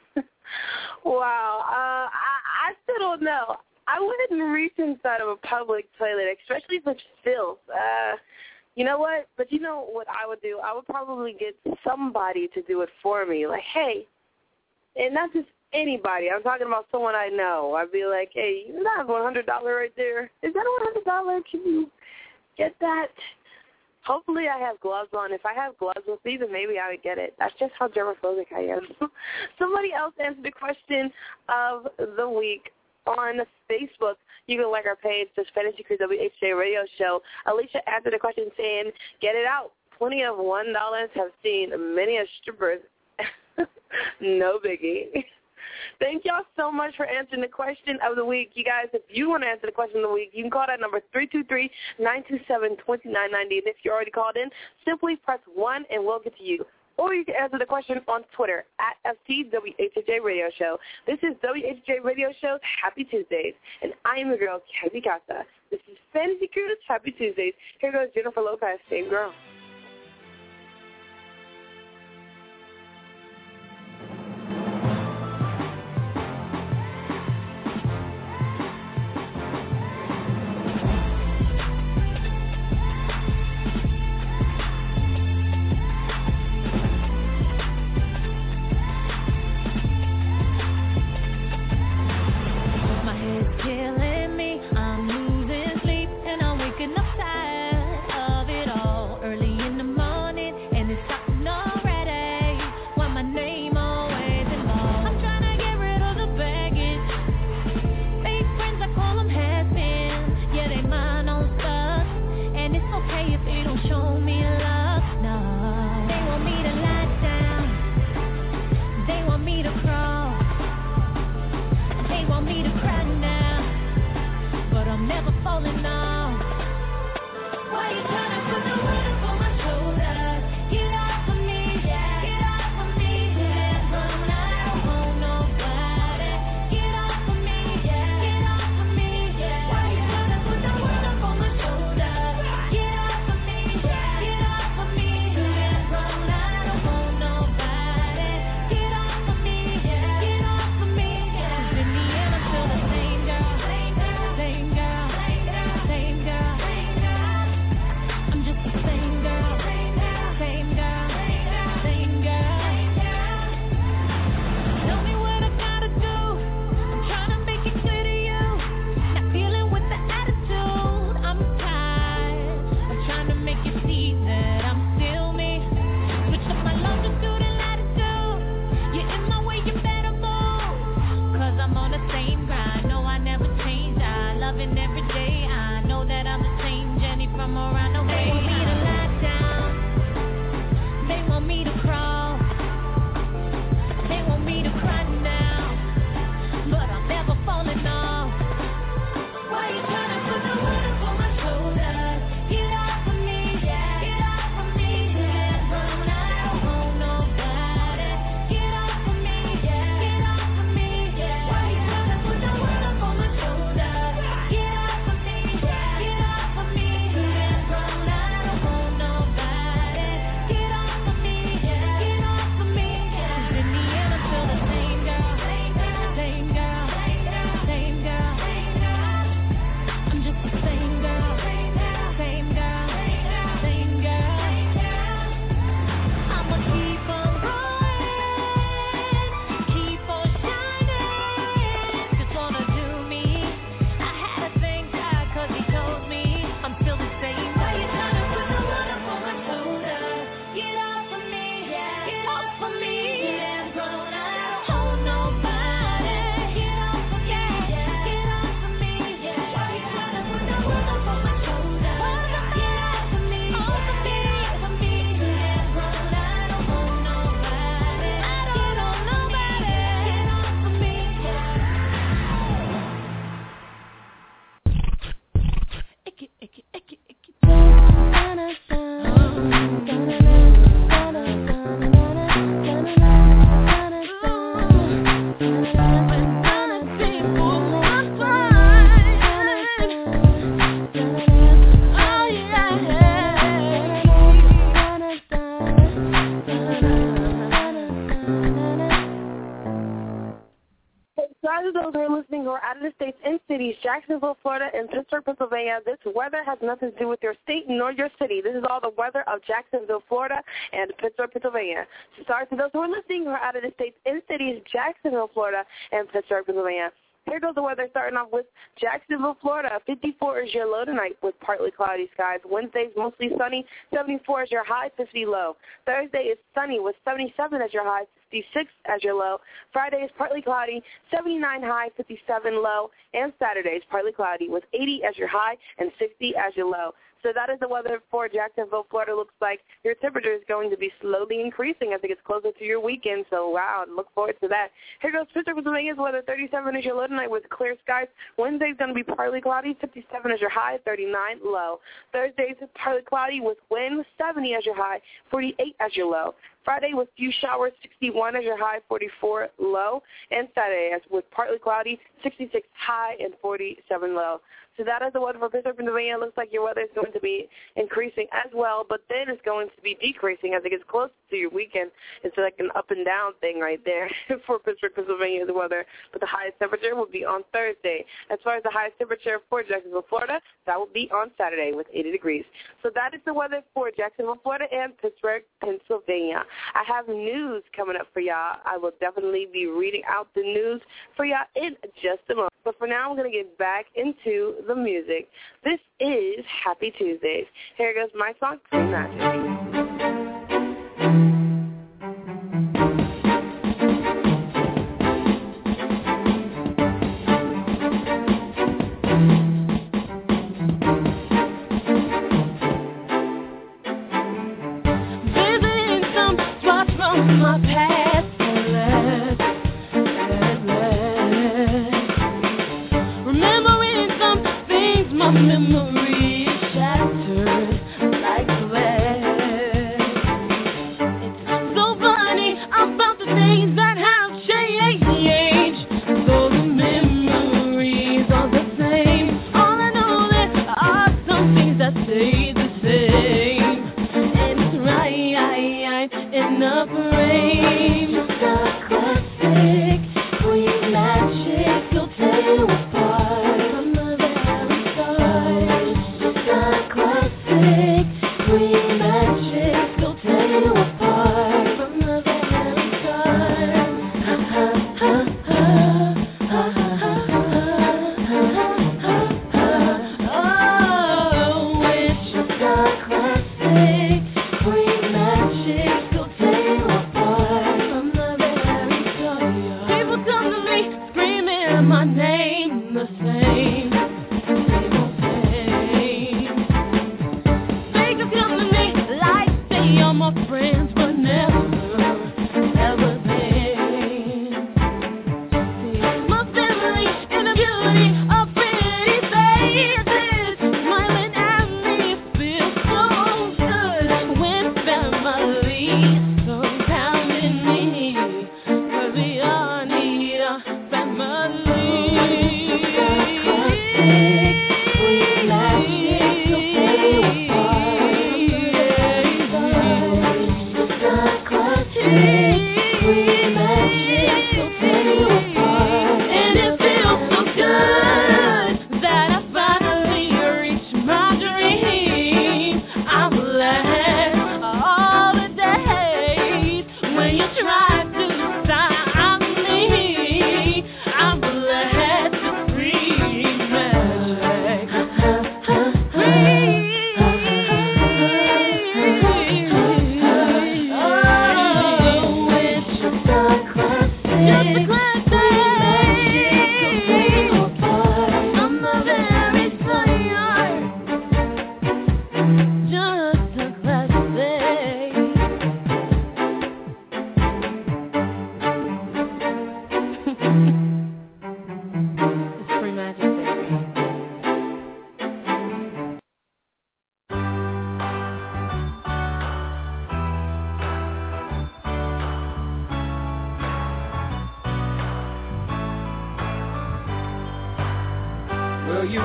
S2: Wow. I still don't know. I wouldn't reach inside of a public toilet, especially if it's filth. You know what? But you know what I would do? I would probably get somebody to do it for me. Like, hey, and not just anybody. I'm talking about someone I know. I'd be like, hey, you have $100 right there. Is that $100? Can you get that? Hopefully I have gloves on. If I have gloves with me, then maybe I would get it. That's just how germophobic I am. Somebody else answered the question of the week on Facebook. You can like our page, just Fantasy Crew WHJ Radio Show. Alicia answered the question saying, get it out. Plenty of $1 have seen many a strippers. No biggie. Thank y'all so much for answering the question of the week. You guys, if you want to answer the question of the week, you can call that number 323-927-2990. And if you already called in, simply press 1 and we'll get to you. Or you can answer the question on Twitter at FTWHJ Radio Show. This is WHJ Radio Show's Happy Tuesdays, and I am your girl, Kathy Casa. This is Fantasy Crew's Happy Tuesdays. Here goes Jennifer Lopez, Same Girl.
S11: Early loving every day. I know that I'm the same Jenny from around the way. They want me to lie down, they want me to crawl, they want me to cry now, but I'm never falling off. Why you trying to put the weight up on my shoulders? Get off of me, yeah. Get off of me, yeah. Run, I don't want nobody. Get off of me, yeah. Get off of me, yeah. Why you trying to put the weight up on my shoulders? Get off of me, yeah. Get off of me, yeah. Run, I don't want nobody. Get off of me, yeah. Get off of me, yeah. In the end, I'm still the same girl, same girl, same girl, same girl. I'm just the same girl, same girl, same girl. I'ma keep on going, keep on shining. Just wanna do me. I had to thank God 'cause he told me I'm still the same. Why you trying to put the weight up on my shoulders? Get off of me, yeah. Get off of me, yeah. Run, I don't hold nobody. Get off of me, yeah. Get off of me, yeah. Why you trying to put the weight up on my shoulders? Get off of me, yeah. Run, I don't hold nobody. I don't hold nobody. Get off of me, yeah. Icky, icky, icky, icky.
S2: Hey, guys, those who are listening who are out of the states in cities, Jacksonville, Florida, and Pittsburgh, Pennsylvania, this weather has nothing to do with your state nor your city. This is all the weather of Jacksonville, Florida, and Pittsburgh, Pennsylvania. Sorry to those who are listening who are out of the states in cities, Jacksonville, Florida, and Pittsburgh, Pennsylvania. Here goes the weather, starting off with Jacksonville, Florida. 54 is your low tonight with partly cloudy skies. Wednesday's mostly sunny. 74 is your high, 50 low. Thursday is sunny with 77 as your high, 56 as your low. Friday is partly cloudy, 79 high, 57 low. And Saturday is partly cloudy with 80 as your high and 60 as your low. So that is the weather for Jacksonville, Florida. Looks like your temperature is going to be slowly increasing as it gets closer to your weekend. So, wow, look forward to that. Here goes Pittsburgh, Pennsylvania's weather. 37 is your low tonight with clear skies. Wednesday's going to be partly cloudy. 57 is your high, 39 low. Thursday's partly cloudy with wind. 70 as your high, 48 as your low. Friday with few showers, 61 as your high, 44 low. And Saturday with partly cloudy, 66 high and 47 low. So that is the weather for Pittsburgh, Pennsylvania. It looks like your weather is going to be increasing as well, but then it's going to be decreasing as it gets closer to your weekend. It's like an up and down thing right there for Pittsburgh, Pennsylvania, the weather. But the highest temperature will be on Thursday. As far as the highest temperature for Jacksonville, Florida, that will be on Saturday with 80 degrees. So that is the weather for Jacksonville, Florida, and Pittsburgh, Pennsylvania. I have news coming up for y'all. I will definitely be reading out the news for y'all in just a moment. But for now, I'm going to get back into the music. This is Happy Tuesdays. Here goes my song, True Magic.
S11: My past remembering some things, my memory is shattered like glass. It's so funny about the things that have changed, though the memories are the same. All I know there are some things that stay the same, and it's right in the frame. Just a classic, sweet magic, you'll tear you apart from the very start. Just a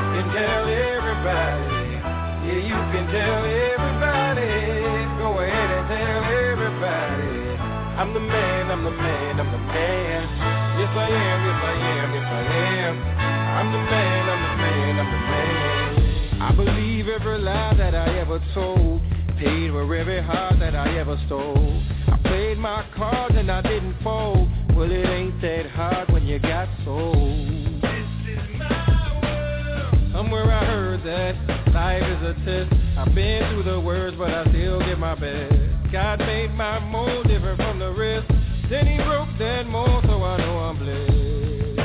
S14: can tell everybody. Yeah, you can tell everybody. Go ahead and tell everybody. I'm the man, I'm the man, I'm the man. Yes I am, yes I am, yes I am. I'm the man, I'm the man, I'm the man. I believe every lie that I ever told. Paid for every heart that I ever stole. I played my cards and I didn't fold. Well, it ain't that hard when you got sold. This is my world. Somewhere I heard that life is a test. I've been through the worst, but I still give my best. God made my mold different from the rest. Then he broke that mold, so I know I'm blessed.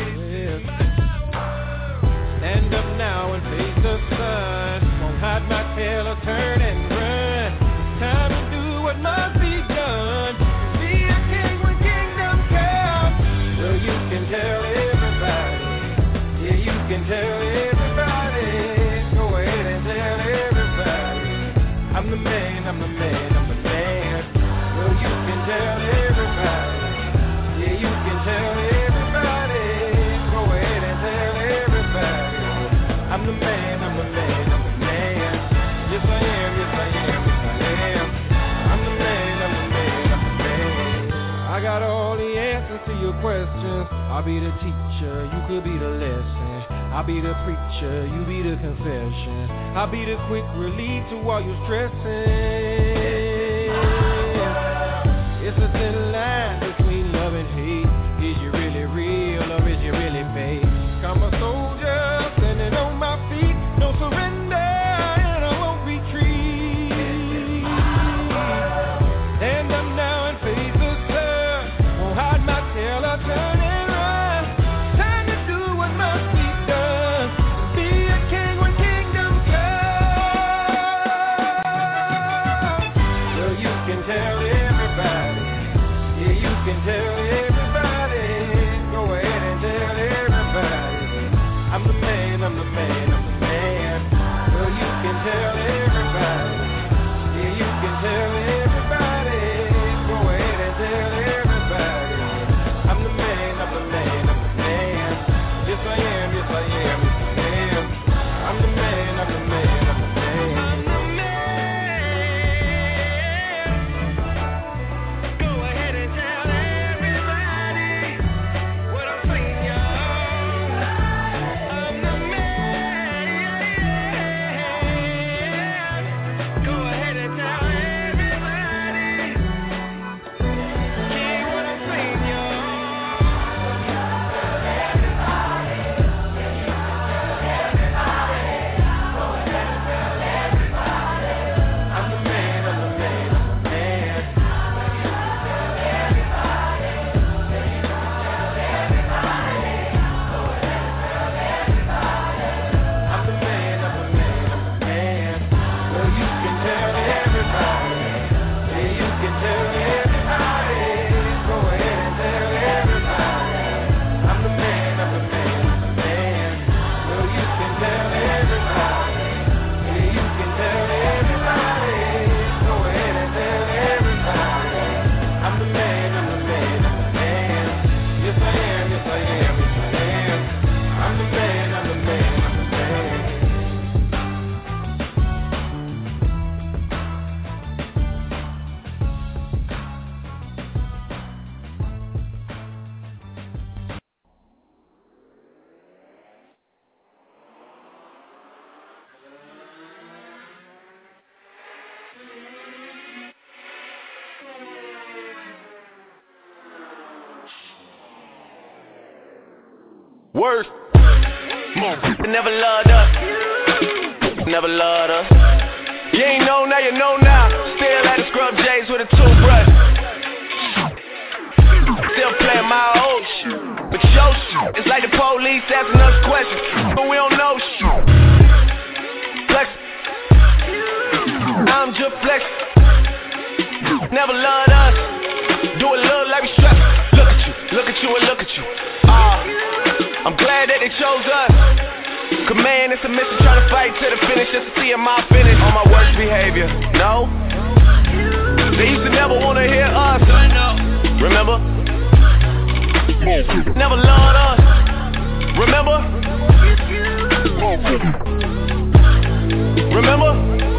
S14: Stand up now and face the sun. Won't hide my tail or turn and run. Time to do what must be done. Be a king when kingdom comes. Well, you can tell everybody. Yeah, you can tell everybody. Go ahead and tell everybody. I'm the man, I'm the man, I'm the man. Well, you can tell everybody. Yeah, you can tell everybody. Go ahead and tell everybody. I'm the man, I'm the man, I'm the man. Yes, I am, yes, I am, yes, I am. I'm the man, I'm the man, I'm the man. I got all the answers to your questions. I'll be the teacher, you could be the lesson. I'll be the preacher, you be the confession. I'll be the quick relief to all your stressing. It's a thin line between love and hate. Is you really real or is you really fake? I'm a soldier standing on my feet. No surrender and I won't retreat. Stand up now and face the sun. Won't hide my tail or turn and run. Time to do what must be done. Be a king when kingdom comes. Well, you can tell everybody. Yeah, you can tell everybody. Go ahead and tell everybody. I'm the man, I'm the man, I'm the man. Well, you can tell everybody. Yeah, you can tell everybody. Go ahead and tell everybody. I'm the man, I'm the man, I'm the man. Yes, I am, yes, I am, yes, I am. I'm the man, I'm the man, I'm the man. I'm the man. Go ahead and tell everybody what I'm saying, y'all. I'm the man. Go ahead and tell everybody. Yeah, what I'm saying, y'all. I'm the man, I'm the man, I'm the man. I'm the man, I'm the man, I'm the man. Well, you can tell everybody. Yeah, you can tell everybody. Go ahead and tell everybody. I'm the man, I'm the man, I'm the man. Well, you can tell everybody. Yeah, you can tell everybody. Go ahead and tell everybody. I'm the man, I'm the man, I'm the man. Yes, I am, yes, I am, yes, I am. I'm the man, I'm the man, I'm the man.
S4: Worse. Never loved us. Never loved us. You ain't know now, you know now. Still at the scrub J's with a toothbrush. Still playing my old shit. But your shit, it's like the police asking us questions, but we don't know shit. Flex. I'm just flex. Never loved us. Do it look like we stress. Look at you, look at you, and look at you. I'm glad that they chose us. Command and submission, trying to fight to the finish just to see my finish. On my worst behavior, no. They used to never want to hear us. Remember? Never loved us. Remember? Remember?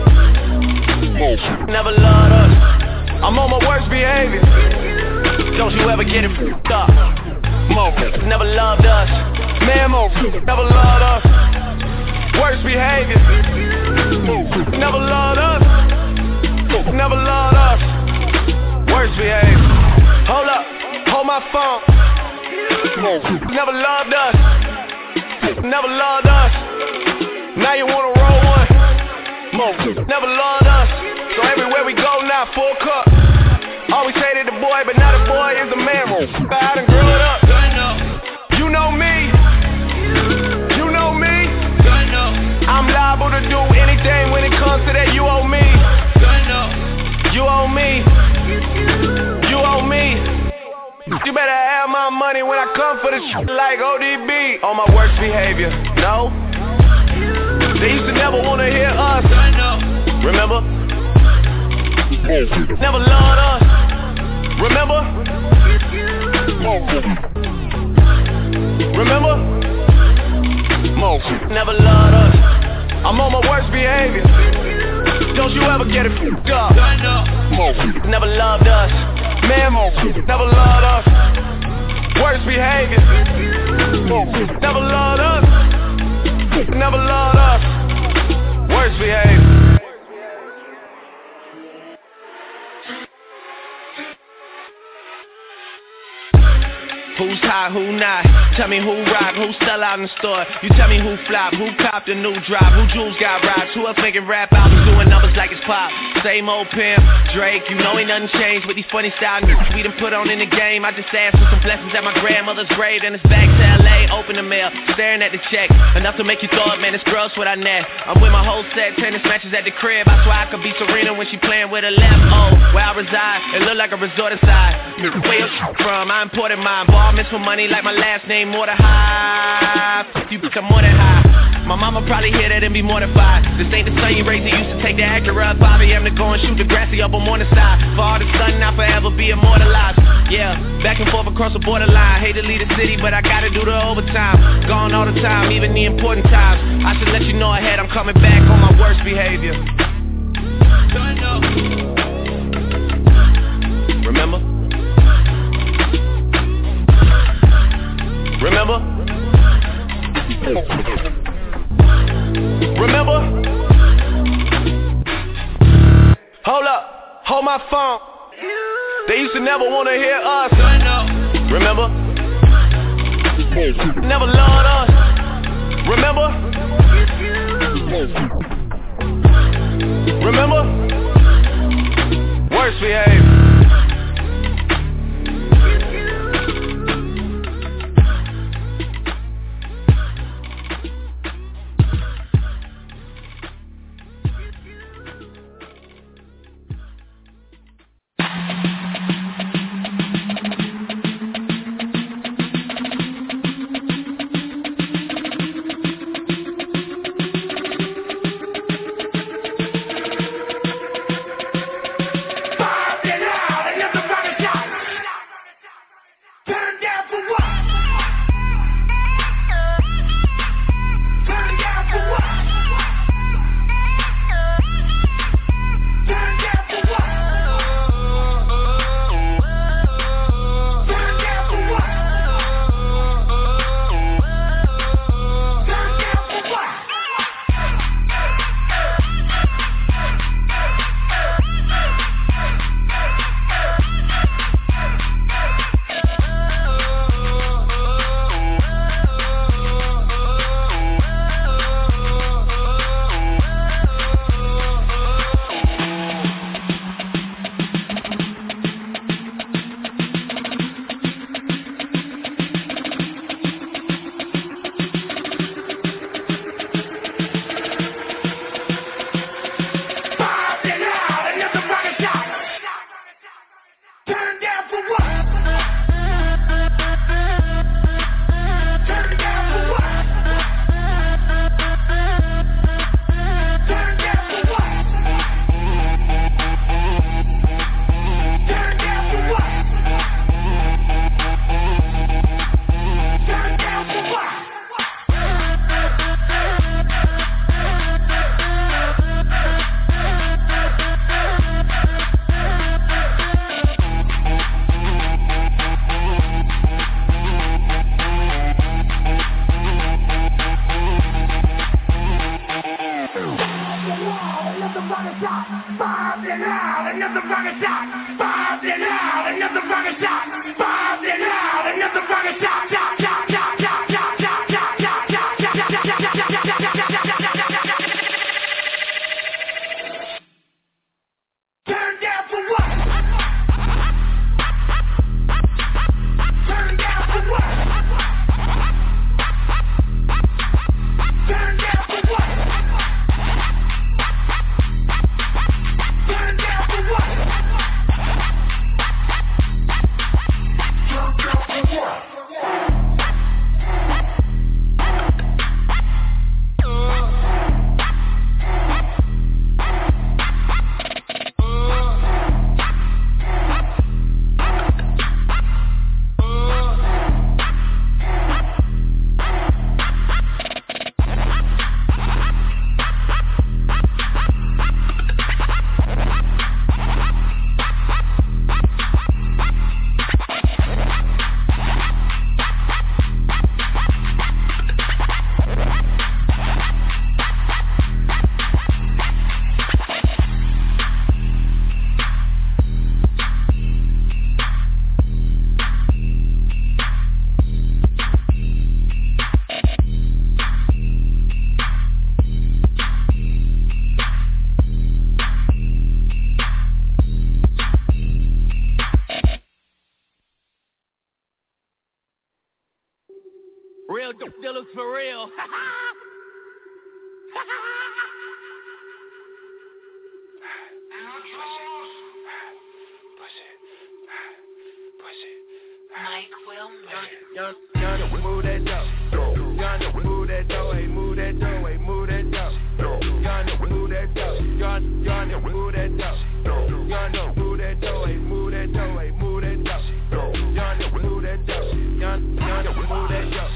S4: Never loved us. I'm on my worst behavior. Don't you ever get it f***ed up. Never loved us. Man, never loved us. Worst behavior. Never loved us. Never loved us. Worst behavior. Hold up, hold my phone. Never loved us. Never loved us. Now you wanna roll one. Never loved us. So everywhere we go now, full cup. Always hated the boy, but now the boy is a man. I done grew it up. You know me. You know me. I'm liable to do anything when it comes to that. You owe me. You owe me. You owe me. You better have my money when I come for the shit like ODB. On my worst behavior. No. They used to never wanna hear us. Remember? Never loved us. Remember? Remember? Never loved us. I'm on my worst behavior. Don't you ever get it f***ed up. Never loved us. Man, never loved us. Worst behavior. Never loved us. Never loved us. Worst behavior. Who's hot, who not? Tell me who rock, who sell out in the store. You tell me who flop, who copped a new drop, who jewels got rocks, who else making rap albums doing numbers like it's pop. Same old pimp, Drake, you know ain't nothing changed with these funny style niggas we done put on in the game. I just asked for some blessings at my grandmother's grave, then it's back to LA, open the mail, staring at the check. Enough to make you throw up, man, it's gross what I net. I'm with my whole set, tennis matches at the crib. I swear I could be Serena when she playing with her left. Oh, where I reside, it look like a resort aside. Where you from, I imported mine. Ball miss for money like my last name, more than high. You become more than high. My mama probably hear that and be mortified. This ain't the son you raised, you used to take the Acura up 5 a.m. to go and shoot the grassy up on Morning side. For all the sun, I'll forever be immortalized. Yeah, back and forth across the borderline. Hate to leave the city, but I gotta do the overtime. Gone all the time, even the important times. I should let you know ahead, I'm coming back on my worst behavior. Remember? Remember? Remember? Hold up, hold my phone. They used to never wanna hear us. Remember? Never loved us. Remember? Remember? Worst behavior.
S15: Bombs it loud, another rocket shot. Bombs it loud, another rocket shot. Bombs it loud, another rocket shot. Turn down for what? Turn down for what? Turn down for what? Turn down for what? Turn down for what?
S16: Real dealers for real.
S17: Mike Wilmer.
S8: Y'all move that dough. Y'all move that dough. Hey, move that dough. Hey, move that dough. Y'all move that dough. Y'all move that dough. Y'all move that dough. Hey, move that dough. Hey, move that dough. Y'all move that dough. Y'all move that dough. Y'all move that dough.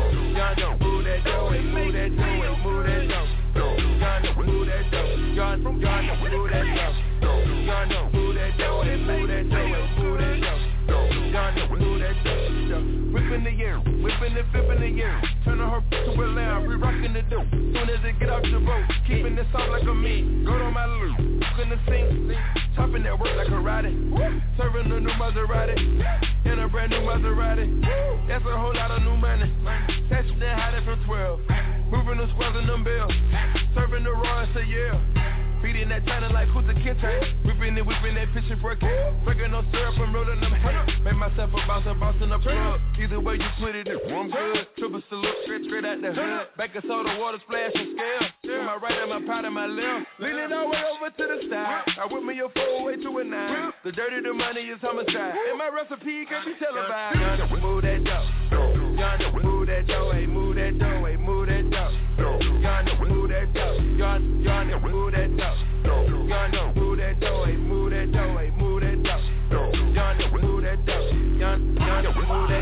S8: Hey, move that dough. Hey, move that dough. Y'all move that dough. Y'all move that dough. Y'all move that dough. Hey, move that dough. Hey, move that dough. Y'all move that dough. Whip in the air, whipping and flipping the air. Turning her to a lamb, re-rocking the dope. Soon as it get off the boat, keeping it soft like a meat. Go to my loop, in the sink, chopping that work like a karate. Serving a new Maserati, in a brand new Maserati. That's a whole lot of new money. Catch that hiding from 12. Moving the squares in them bills. Serving the raw and say yeah. Feeding that China like who's a kid tank. Whipping that pitching for a kid. Breaking no syrup and rolling them hands. Make myself a boss in the plug. Either way you put it, I'm good. Triple salute, straight out the hood. Back of soda, water splash and scale. To my right and my pot and my left. Leaning all the way over to the side. I whip me a 4-way to a 9. The dirty, the money is homicide. And my recipe can be televised. Y'all move that dough. Y'all move that dough. Hey, move that dough. Hey, move that dough. Y'all move that dough. Y'all move that dough. Y'all move that dough. Hey, move that dough. Hey, move that dough. Y'all move that dough. Y'all move that dough.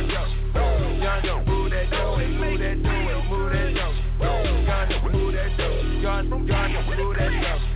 S8: Y'all move that dough. Hey, move that dough. Hey, move that dough. Y'all move that dough. Y'all move that dough. Y'all move that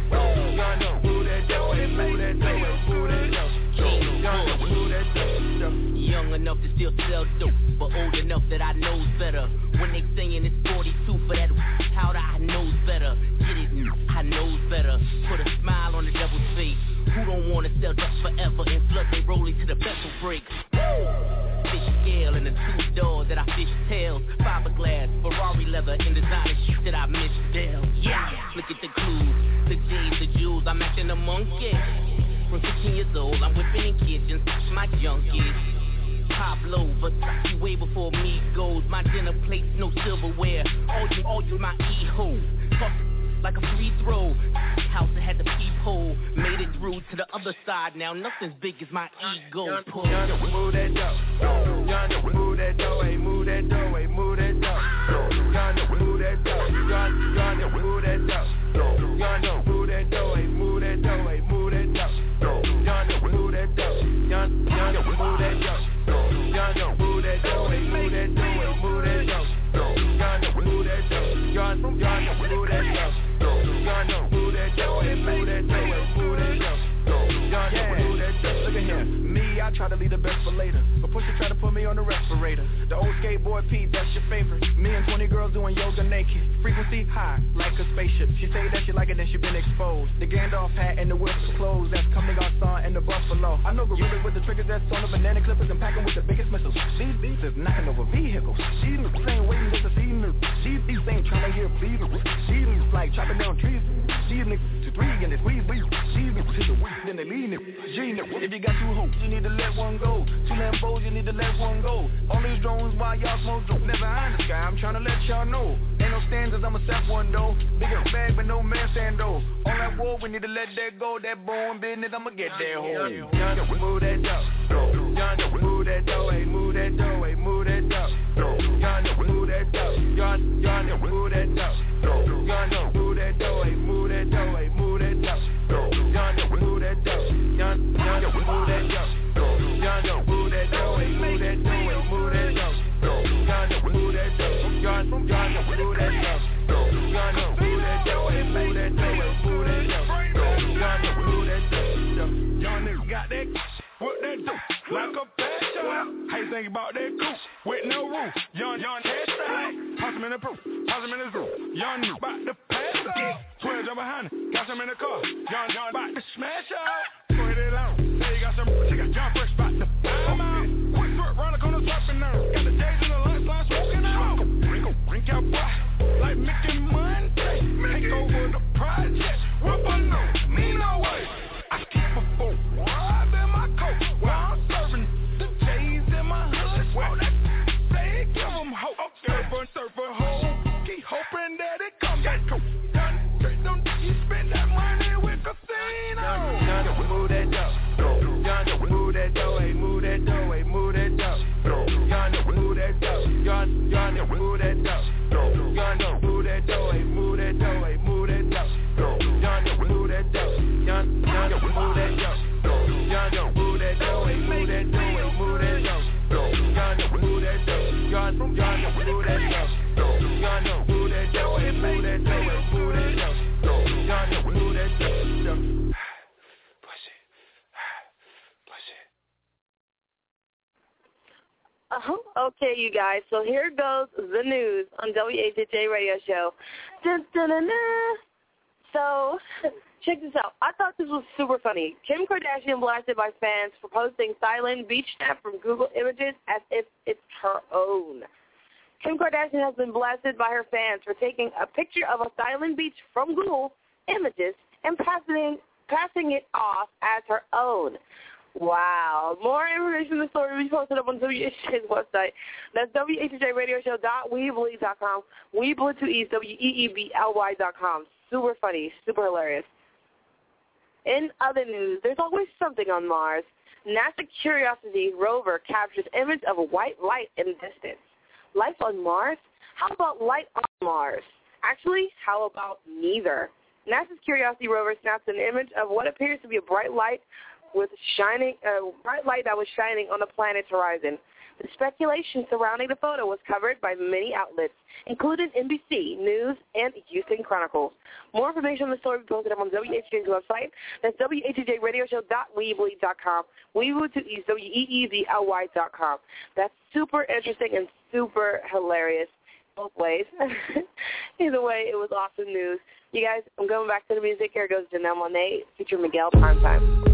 S8: dough. Hey, move that dough. Hey, move that dough. Y'all move that dough.
S16: Young enough to still sell dope, but old enough that I knows better. When they saying it's 42 for that powder, I knows better. Get it, I knows better. Put a smile on the devil's face. Who don't wanna sell drugs forever and flood they rolling to the vessel breaks? Fish scale and the 2 doors that I fish tails. Fiberglass, Ferrari leather, and designer shit that I miss them. Yeah, look at the clues, the J's, the jewels. I'm acting a monkey. From 15 years old, I'm whipping in kitchens, my junkies. Pablo, Versace way before me goes. My dinner plates, no silverware. All you my e-ho. Talk like a free throw. House that had the peephole. Made it through to the other side. Now nothing's big as my ego.
S8: Y'all move that dough. Y'all move that dough. Hey, move that dough. Hey, move that dough. Y'all move that dough. Y'all move that dough. Y'all move that dough. Hey, move that dough. Hey, move that dough. Y'all move that dough. Y'all move that dough. Y'all move that dough. Hey, move that dough. Hey, move that dough. Y'all move that dough. Y'all move that dough. Y'all move that dough. Hey, move that dough. Hey, move that dough. Y'all move that dough. Look at here. Me, I
S12: I try to leave the best for later, but Pusha try to put me on the respirator. The old skateboard Pete, that's your favorite. Me and 20 girls doing yoga naked. Frequency high, like a spaceship. She say that she like it, then she been exposed. The Gandalf hat and the whip clothes, that's coming Garcon and the Buffalo. I know gorilla with the triggers that's on the banana clippers and packing with the biggest missiles. These beats is knocking over vehicles. These ain't waiting just to see me. These ain't trying to hear beatles. These like chopping down trees. These niggas to three and they squeeze beats. These niggas to the weak, then they lean it. If you got two hoops, you need to let one go. Two Lambos, you need to let one go. All these drones while y'all smoke dope. Never high in the sky, I'm trying to let y'all know. Ain't no standards, I'ma set one though. Bigger bag, but no man stand though. All that war, we need to let that go. That bone business, I'ma get that home. Y'all move that dough. Y'all move that dough, hey, move that dough, hey, move that dough. Y'all move that dough. Y'all move that dough. Y'all move that dough, hey, move that dough, hey, move that dough. Y'all move that dough. Y'all move that dough. Y'all move that dough, hey, move that dough, hey, move that dough. Y'all move that dough. Y'all move that dough. Y'all move that dough, hey, move that dough, hey, move that dough. Y'all move that dough. Y'all niggas got that. What that do? Like a bad shot. How you think about that coupe with no roof? Young head side. Toss him in the proof. Toss him in the zoo. Young about to pass out. 12 jump behind it. Got some in the car. Young about to smash out. Put it out. Say you got some. She got John Fresh about to come out. Quick twerk round the corner surfing now. Got the J's in the lunch line smoking out. Drink out boy. Like Mickey Monday. Take over the project. Whoop a no. Me no way. I keep a full ride in my coat while I'm serving the J's in my hood. Well, that they give them hope. Surfer, ho. Keep hoping that it comes back. Don't you spend that money with casino. Y'all move that dough. Y'all move that dough. Hey, move that dough. Hey, move that dough. Y'all move that dough. Y'all move that dough. Y'all move that dough. Hey, move that dough. Hey, move that dough. Y'all move that dough. Y'all move that dough. Y'all move that dough. Hey, move that dough. Hey, move that dough. Y'all move that dough. Y'all move that dough. Y'all move that dough. Hey, move that dough. Hey, move that dough. Y'all move that dough.
S2: Okay, you guys, so here goes the news on WHHA Radio Show. Dun, dun, dun, dun. So, check this out. I thought this was super funny. Kim Kardashian blasted by fans for posting silent beach snap from Google Images as if it's her own. Kim Kardashian has been blasted by her fans for taking a picture of a silent beach from Google Images and passing it off as her own. Wow. More information in the story will be posted up on WHJ's website. That's WHJRadioshow.weebly.com. Weebly to East, WEEBLY.com. Super funny, super hilarious. In other news, there's always something on Mars. NASA Curiosity rover captures image of a white light in the distance. Life on Mars? How about light on Mars? Actually, how about neither? NASA's Curiosity rover snaps an image of what appears to be a bright light that was shining on the planet's horizon. The speculation surrounding the photo was covered by many outlets, including NBC News and Houston Chronicles. More information on the story will be posted up on WHJ's website. That's WHJRadioshow.weebly.com. Weebly to East, WEEBLY.com. That's super interesting and super hilarious both ways. Either way, it was awesome news. You guys, I'm going back to the music. Here goes Janelle Monáe featuring Miguel Primetime.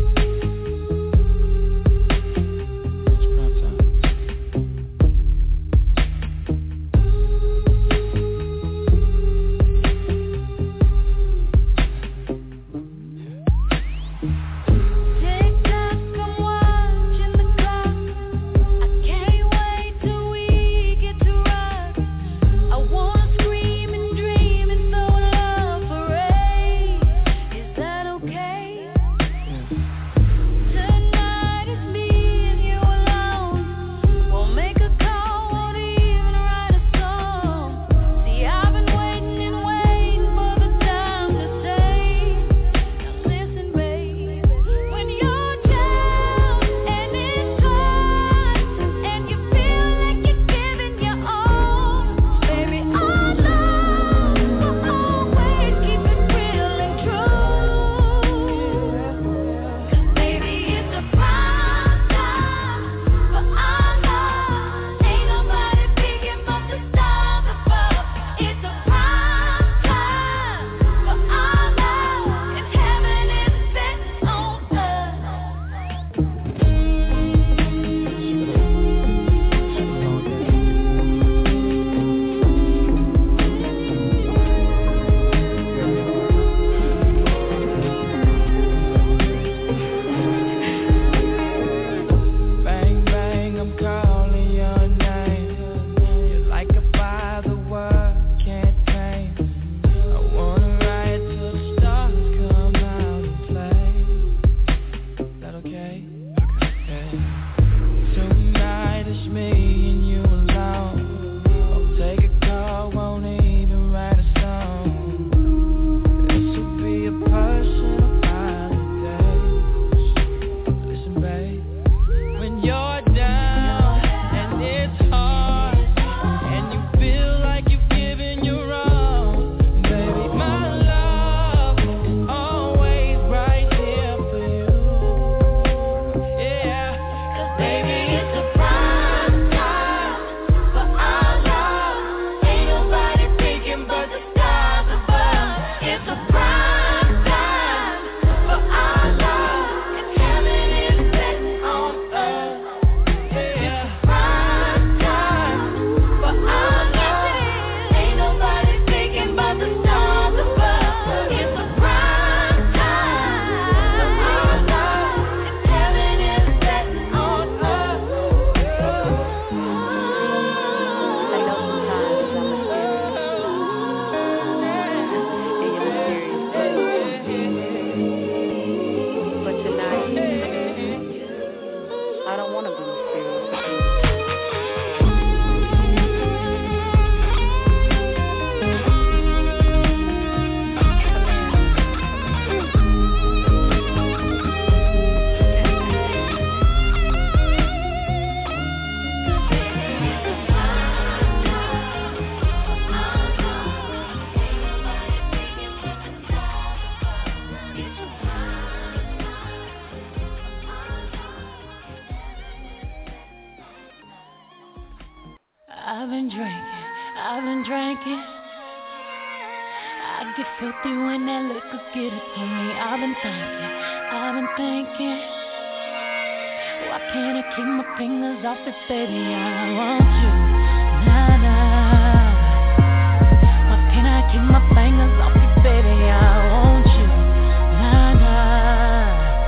S11: I've been drinking. I get filthy when that liquor get it to me. I've been thinking. Why can't I keep my fingers off it, baby? I want you, nah, nah. Why can't I keep my fingers off it, baby? I want you, nah, nah.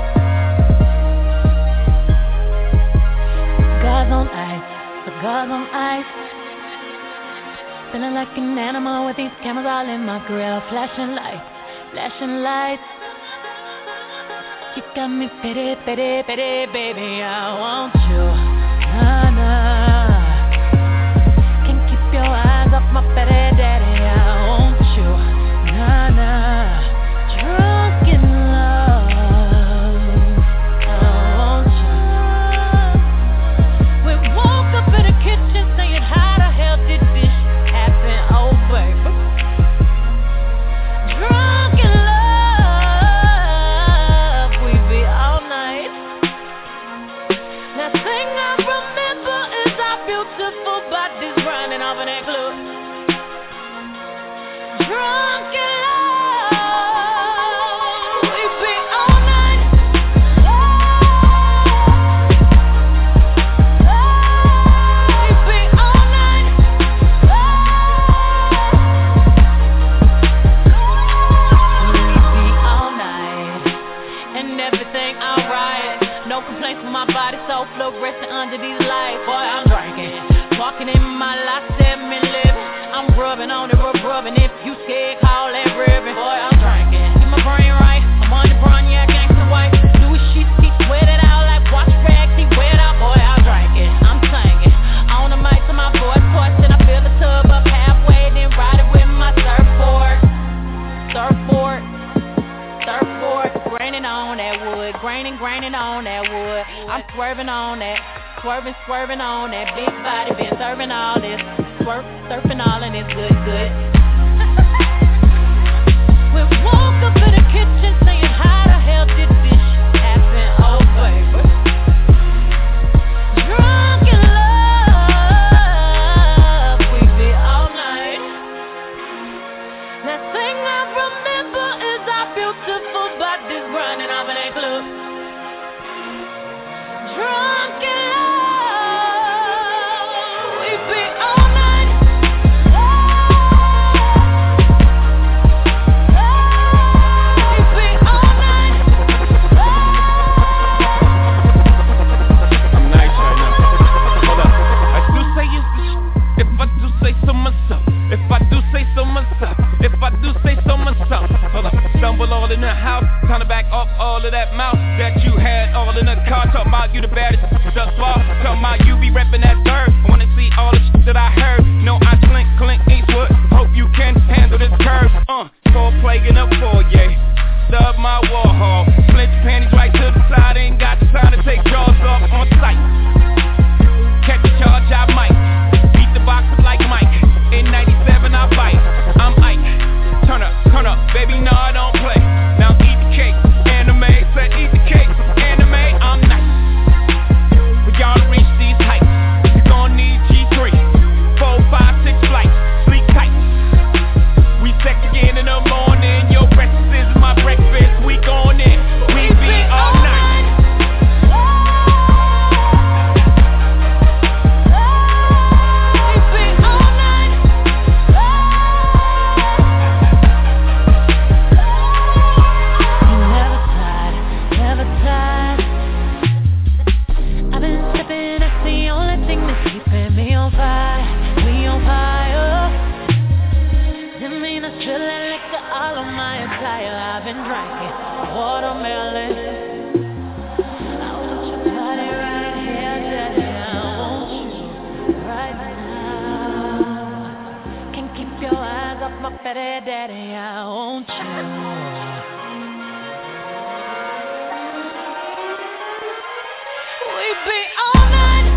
S11: Cigars on ice. Feeling like an animal with these cameras all in my grill. Flashing lights. You got me pity, baby, I want you, nah, nah. Can't keep your eyes off my petty daddy, I want you, nah, nah. Drunk in love, I want you. We woke up in the kitchen saying how the hell did this happen, oh baby. Drunk in love. Resting under these lights, boy, I'm drinking. Walking in my life, 7 living. I'm rubbing on it, rubbing. If you scared, call that ribbon. Boy, I'm drinking. Keep my brain right. I'm on the brown, yeah, gangsta white. Louis sheets, keep sweated out like wash rags. He wet out, boy, I'm drinking. I'm singing. On the mic to my voice porch, and I fill the tub up halfway, then ride it with my surfboard. Graining on that wood, graining on that wood. I'm swerving on that, swerving on that. Big body been serving all this, surfing all and it's good. We woke up in the kitchen saying how the hell did this happen, oh baby. Drunk in love, we be all night. That thing I remember is our beautiful bodies running off in that club. Drunk in love, we be all night. We be all night.
S13: I'm nice right now. Hold up. I do say it's the if I do say so myself. If I do say so myself. If I do say so myself. Hold up. Stumble all in the house. Time to back up all of that mouth that you had all in the car. Talk about you the baddest thus far. Talk about you be reppin' that third. I wanna see all the shit that I heard. No, I Clint Eastwood. Hope you can handle this curve. Full plague in the foyer. Stub my Warhol. Flint your panties right to the side. Ain't got the time to take jaws off on sight. Catch a charge, I might. Beat the boxer like Mike. In 97 I bite. I'm Ike. Turn up, baby, no I don't play. Now eat the cake, anime. Said eat the cake, anime. I'm nice. For y'all to reach these heights, you gon' need G3, 4, 5, 6 flights. Sleep tight. We sex again in the morning. Your breakfast is my breakfast. We gon' in. We be all night.
S11: I've been drinking watermelon. I want your body right here, daddy. I want you right now. Can't keep your eyes off my fatty daddy. I want you. We be all night.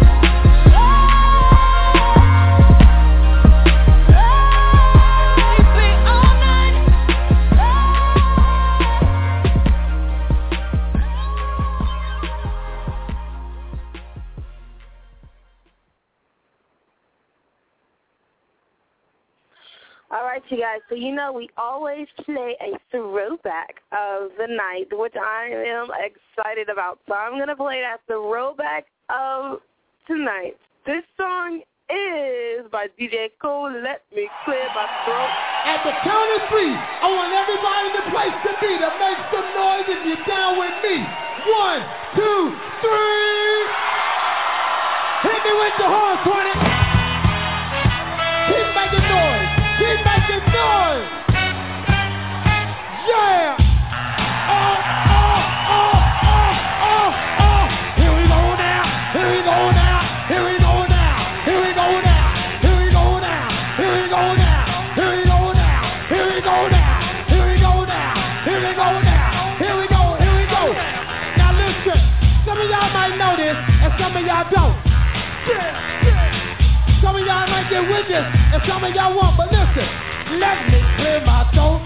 S2: you guys. So we always play a throwback of the night, which I am excited about. So I'm going to play that throwback of tonight. This song is by DJ Cole, Let Me Clear My Throat.
S18: At the count of three, I want everybody in the place to be to make some noise if you're down with me. 1, 2, 3. Hit me with the horns, Tony. Keep making noise. Keep making noise. Yeah. Oh. Here we go now. Here we go now. Here we go now. Here we go now. Here we go now. Here we go now. Here we go now. Here we go now. Here we go now. Here we go now. Here we go. Here we go. Now listen. Some of y'all might know this, and some of y'all don't. Some of y'all might get with this, and some of y'all won't, but listen. Let me clear my throat.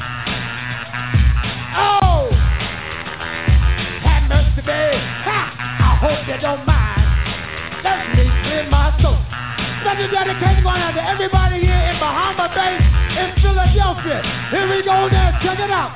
S18: Oh! Have mercy, babe. Ha! I hope you don't mind. Let me clear my throat. Special dedication going out to everybody here in Bahama Bay, in Philadelphia. Here we go now, check it out.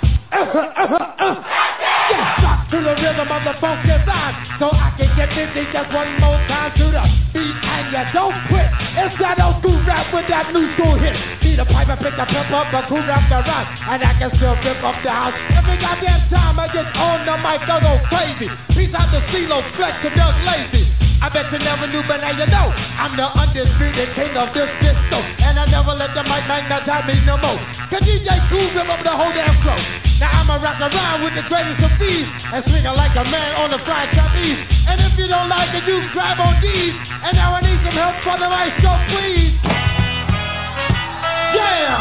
S18: Yes, rock to the rhythm of the funky sound, so I can get busy just one more time to the beat, and you don't quit. It's that old school rap with that new school hit. See the pipe and pick the pep up, the cool rap the rap, and I can still rip up the house. Every goddamn time I get on the mic, I go crazy. Peace out to CeeLo, Flex, to Doug Lazy. I bet you never knew, but now you know. I'm the undisputed king of this disco, and I never let the mic magnetize me no more. Cause DJ Cool rip up the whole damn flow. Now I'ma rock around with the greatest of these, and swing like a man on the fried trapeze. And if you don't like it, you grab on these. And now I need some help for the right, so please. Yeah!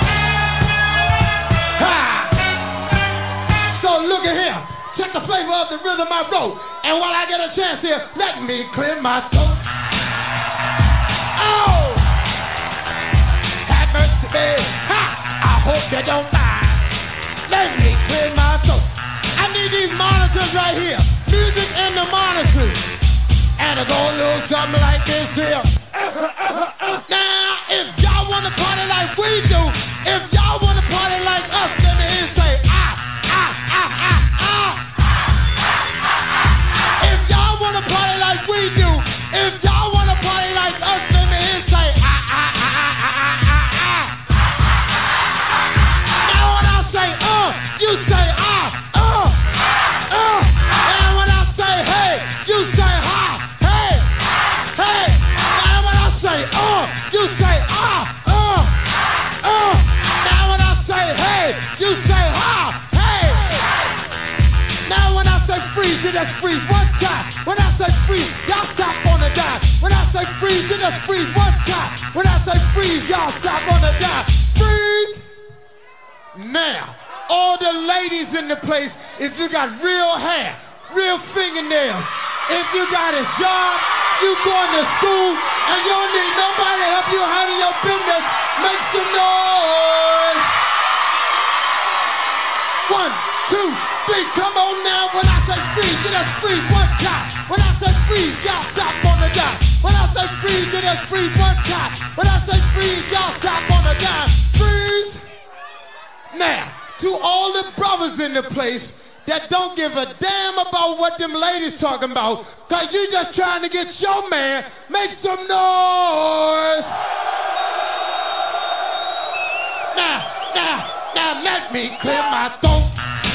S18: Ha! So look at here. Check the flavor of the rhythm I wrote. And while I get a chance here, let me clear my throat. Oh! Have mercy, babe. Ha! I hope you don't mind. Let me clear my throat. I need these monitors right here. Music in the monitors. And it go a little something like this here. Now, if y'all wanna party like we do, if y'all wanna party like us, let me hear say If y'all wanna party like we do, if y'all wanna party like us, let me hear say Now when I say you say And when I say hey, you say ha, hey, hey. Now when I say you say Now when I say hey, you say ha, hey. Now when I say freeze, you just freeze one time. When I say freeze, y'all stop on the dime. When I say freeze, you just freeze one time. When I say freeze, y'all stop on the dime. Freeze. Now, all the ladies in the place, if you got real hair, real fingernails, if you got a job, you going to school, and you don't need nobody to help you handle your business, make some noise. 1, 2, 3, come on now. When I say freeze, you just freeze one time. When I say freeze, y'all stop on the dime. When I say freeze, you just freeze one time. When I say freeze, y'all stop on the dime. Freeze. Now, to all the brothers in the place that don't give a damn about what them ladies talking about, cause you just trying to get your man, make some noise. Now let me clear my throat.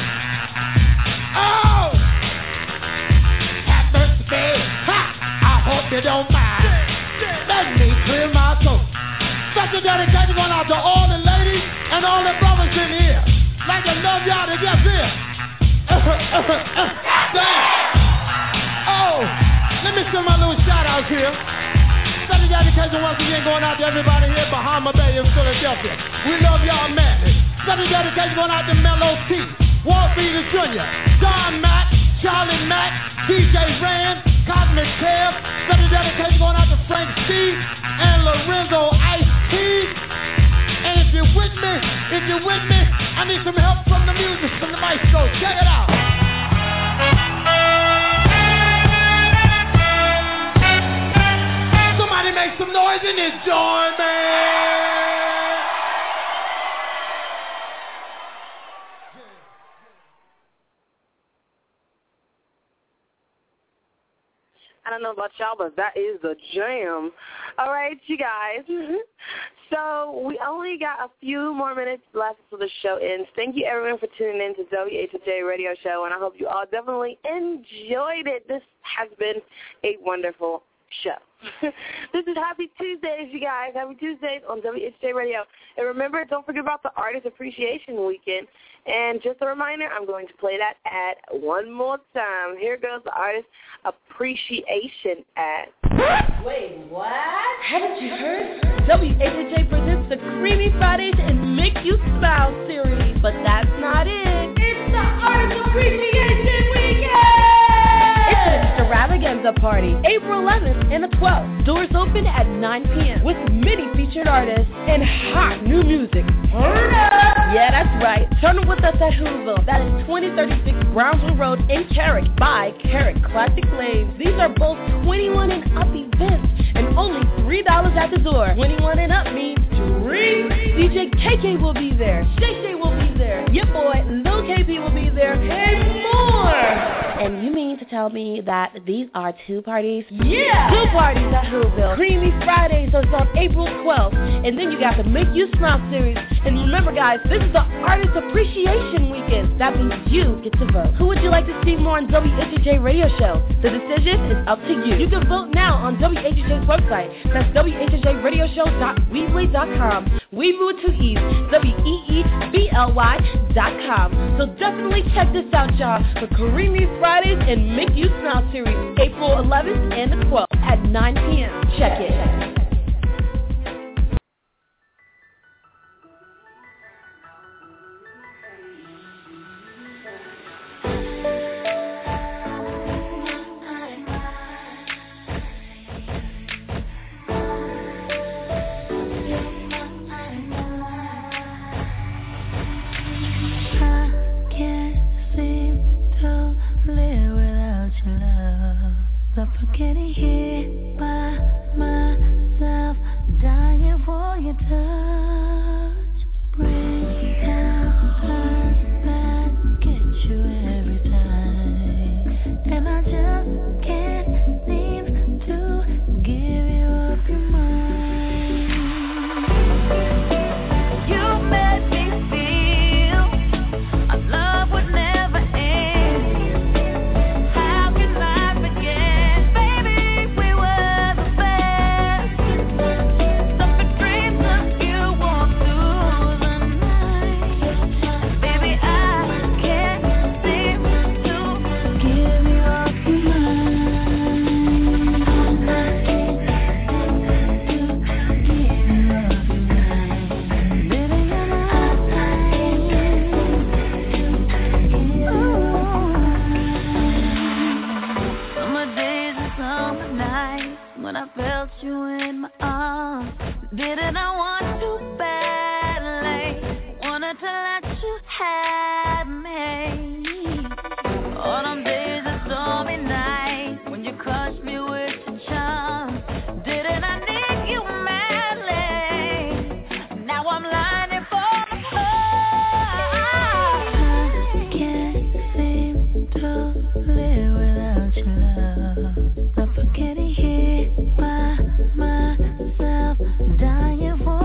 S18: Oh! Have mercy, babe. Ha! I hope you don't mind. Let me clear my throat. Special dedication going out to all the ladies and all the brothers in here. Like to love y'all to get here. Damn. Oh, let me send my little shout outs here. Special dedication once again going out to everybody here in Bahama Bay in Philadelphia. We love y'all madly. Special dedication going out to Mellow T, Walt Beavis Jr., Don Mack, Charlie Mack, DJ Rand, Cosmic Kev. Special dedication going out to Frank C and Lorenzo Ice T. And if you're with me, I need some help from the music, from the maestro. Check it out. Somebody make some noise in this joint, man.
S19: I don't know about y'all, but that is the jam. All right, you guys. So we only got a few more minutes left for the show ends. Thank you, everyone, for tuning in to WHJ Radio Show, and I hope you all definitely enjoyed it. This has been a wonderful show. This is Happy Tuesdays, you guys. Happy Tuesdays on WHJ Radio. And remember, don't forget about the Artist Appreciation Weekend. And just a reminder, I'm going to play that ad one more time. Here goes the Artist Appreciation ad.
S2: Wait, what? Haven't you heard? WHJ presents the Creamy Fridays and Make You Smile series. But that's not it. It's the Artist Appreciation Weekend! It's an extravaganza party, April 11th and the 12th. Doors open at 9 p.m. with many featured artists and hot new music. Turn up! Yeah, that's right. Turn up with us at Whoville. That is 2036 Brownsville Road in Carrick by Carrick Classic Flames. These are both 21 and up events and only $3 at the door. 21 and up means drinks. DJ KK will be there. Shay Shay will be there. Your boy Lil KP will be there and more. And you mean to tell me that these are two parties? Yeah! Two parties at Whoville. Creamy Fridays is on April 12th. And then you got the Make You Smile series. And remember, guys, this is the Artist Appreciation Weekend. That means you get to vote. Who would you like to see more on WHJ Radio Show? The decision is up to you. You can vote now on WHJ's website. That's WHJRadioshow.weebly.com. Weebly with two E's. WEEBLY.com. So definitely check this out, y'all. For Creamy Fridays and Make You Smile series, April 11th and the 12th at 9 p.m. Check it.
S11: Getting hit by myself, dying for your touch. Break down, turn back, get you every time. And I just can't seem to give you up your mind. You made me feel our love would never end. When I felt you in my arms, didn't I want to badly? Wanted to let you have me. All them days and stormy nights when you crushed me with your charm, didn't I need you madly? Now I'm lining for my heart. I can't seem to live without your love. Not forgetting hit by myself, dying for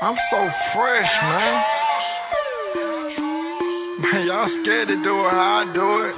S20: I'm so fresh, man. Man, y'all scared to do it how I do it.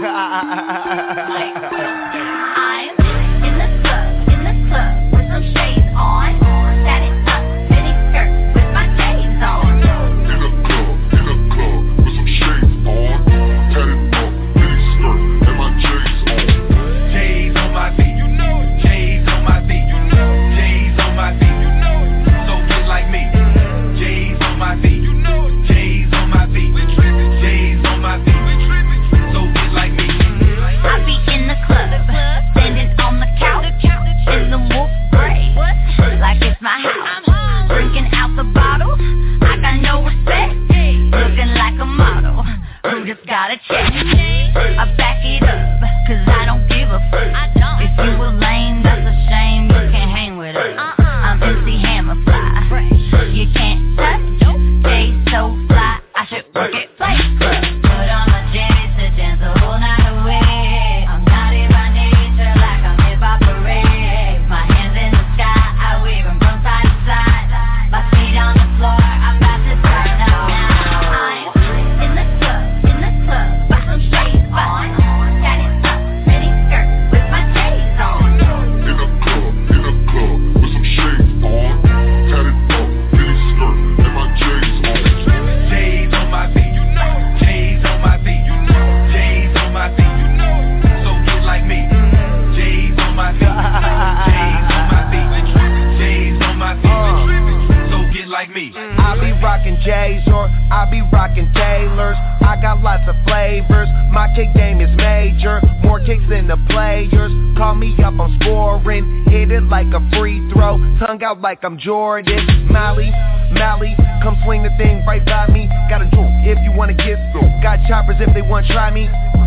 S5: I'm in the club with some shades on. Satin top, mini skirt with my shades on.
S3: In the club with some shades on. Tatted up, mini skirt, and my J's on.
S4: J's on my feet, you know it. J's on my feet, you know it. J's on my feet, you know it. So get like me. J's on my feet, you know it. J's on my feet, we trippin'. J's on my feet, we trippin'. So get like me.
S5: I be in the club, standing on the couch, in the wolf gray, like it's my house. Drinking out the bottle, I got no respect. Looking like a model, who just got a check. I back it up, cause I don't give a fuck. If you a lame, that's a shame, you can't hang with us. I'm MC Hammer fly, you can't touch. Jay so fly, I should work it play. Put on my J's to dance the whole night away. I'm naughty by nature, like I'm hip-hop parade. My hands in the sky, I wave them from side to side. My feet on the floor, I'm about to turn up now. I'm in the club, with some shades on. Tatted up, mini skirt with my shades on.
S3: In the club with some shades on. Tatted up, mini skirt, and my J's on.
S4: J's on my feet, you know it. J's on my feet, you know it. J's on my feet, you know it. So get like me. J's on my feet, J's on my feet, J's on my feet, so get like me.
S21: I be rockin' J's or I be rockin' Taylors. I got lots of flavors. My kick game is major, more kicks than the players. Call me up, I'm scoring. Hit it like a free throw, tongue out like I'm Jordan. Mally, come swing the thing right by me. Got a jewel if you wanna get some. Got choppers if they wanna try me.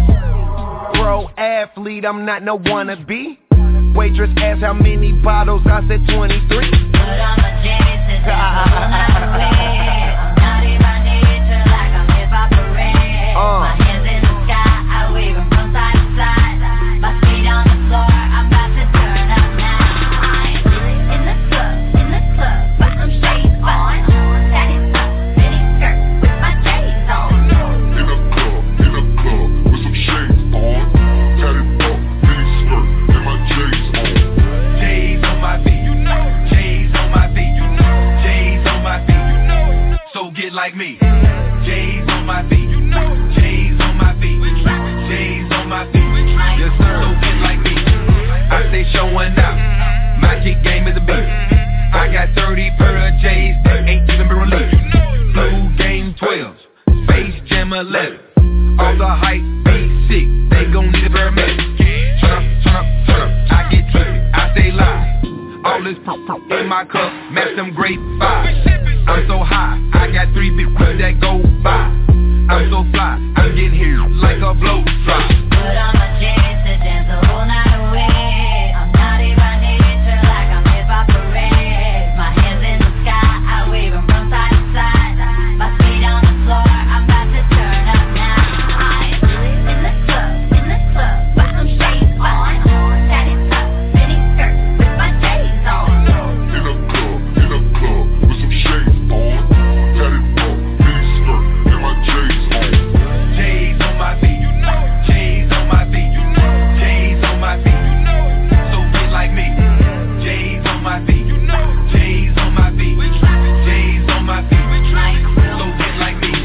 S21: Pro athlete, I'm not no wannabe. Waitress asked how many bottles, I said 23.
S5: Put on my J's to dance the whole night away. I'm naughty by nature, like I'm hip-hop parade. My hands in the sky, I wave them from side to side. My feet on the floor, I'm about to turn up now. I'm in the club, with some shades on. Tatted up, mini skirt with my shades on.
S3: In the club with some shades on. Tatted up, mini skirt, and my J's on.
S4: J's on my feet, you know it. J's on my feet, you know it. J's on my feet, you know it. So get like me. J's on my feet, you know it. J's on my feet, J's on my feet. Yes sir, so get like me. I stay showing out. My kick game is a beat. I got 30 pair of J's that ain't even been released. Blue Game 12, Space Jam 11. All the hype be sick, they gon' need a paramedic. Turn up, I get trippy, I stay live. All this in my cup, match them grape vibes. I'm so high, I got 3 big quips that go by. I'm so fly, I'm getting here like a blow drop.
S5: Put on my J's to dance the whole night away. I'm naughty by nature, like I'm hip-hop parade. My hands in the sky, I wave them from side to side. My feet on the floor, I'm about to turn up now. I'm in the club, with some shades on. Tatted up, mini skirt with my shades on.
S3: In the club with some shades on. Tatted up, mini skirt, and my J's on.
S4: J's on my feet, you know it. J's on my feet, you know it. J's on my feet, you know it. So get like me. J's on my feet, you know it. J's on my feet, J's on my feet. So get like me.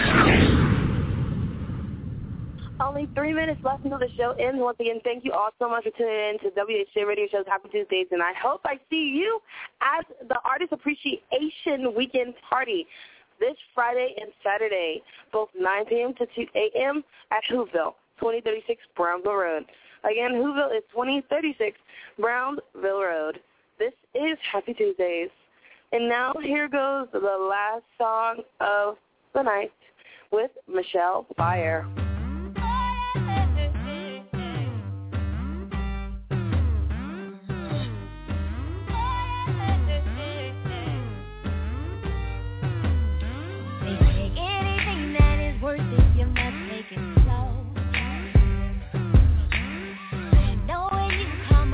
S19: Only 3 minutes left until the show ends. Once again, thank you all so much for tuning in to WHJ Radio Show's Happy Tuesdays, and I hope I see you at the Artist Appreciation Weekend Party this Friday and Saturday, both 9 p.m. to 2 a.m. at Whoville, 2036 Brownsville Road. Again, Whoville is 2036 Brownsville Road. This is Happy Tuesdays. And now here goes the last song of the night with Michelle Fire.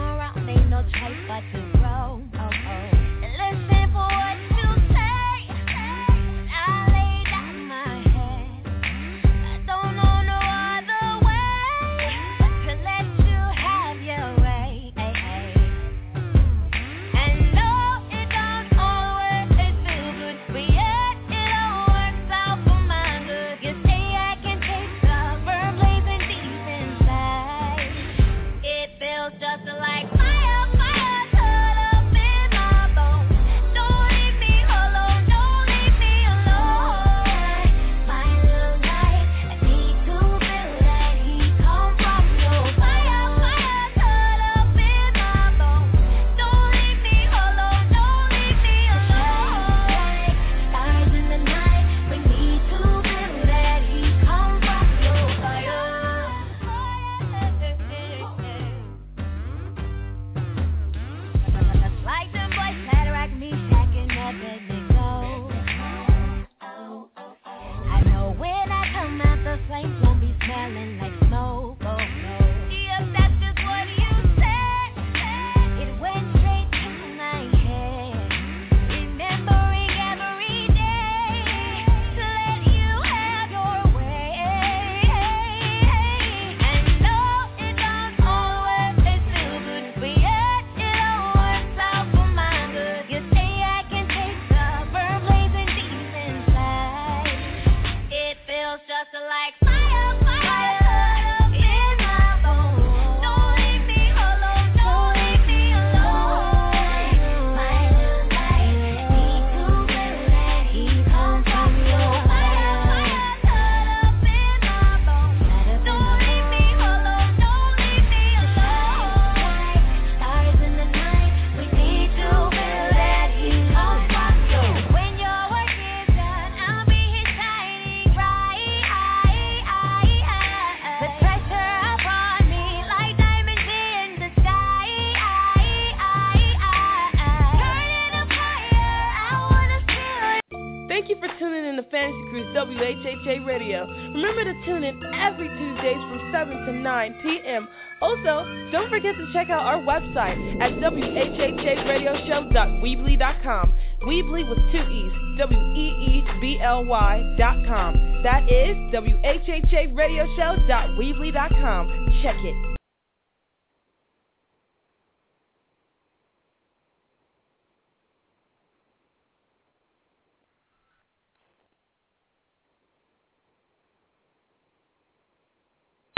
S11: But to grow, and listen for what you say.
S5: feels just like fire, fire, cut up in my bones. Don't leave me alone, don't leave me alone. My little light, I need to feel that heat come from your fire, fire, cut up in my bones. Don't leave me alone, don't leave me alone. Stars in the night, we need to feel that heat come from your fire. Like them boys cataract me, packing up as they go. I know when I come out, the flames won't be smelling like smoke. Oh no. Yes, that's just what you said. It went straight to my head. Remembering every day to let you have your way. And no, it don't always feel good, but yet it all works out for my good. You say I can take the burn blazing deep inside. It feels just like fire, fire, up in my bones. Don't leave me alone, don't leave me alone. My little light, need to feel that heat come from your fire, fire, cut up in my bones. Don't leave me alone, don't leave me alone. Stars in the night, we need to feel that heat come from you. When your work is done, I'll be here shining bright. The pressure upon me like diamonds in the sky. Turning up higher, I wanna feel it.
S2: Thank you for tuning in to Fantasy Cruise WHHA Radio. Remember to tune in every Tuesdays from 7 to 9 p.m. Also, don't forget to check out our website at whhradioshow.weebly.com. Weebly with 2 E's, WEEBLY.com. That is whhradioshow.weebly.com. Check it.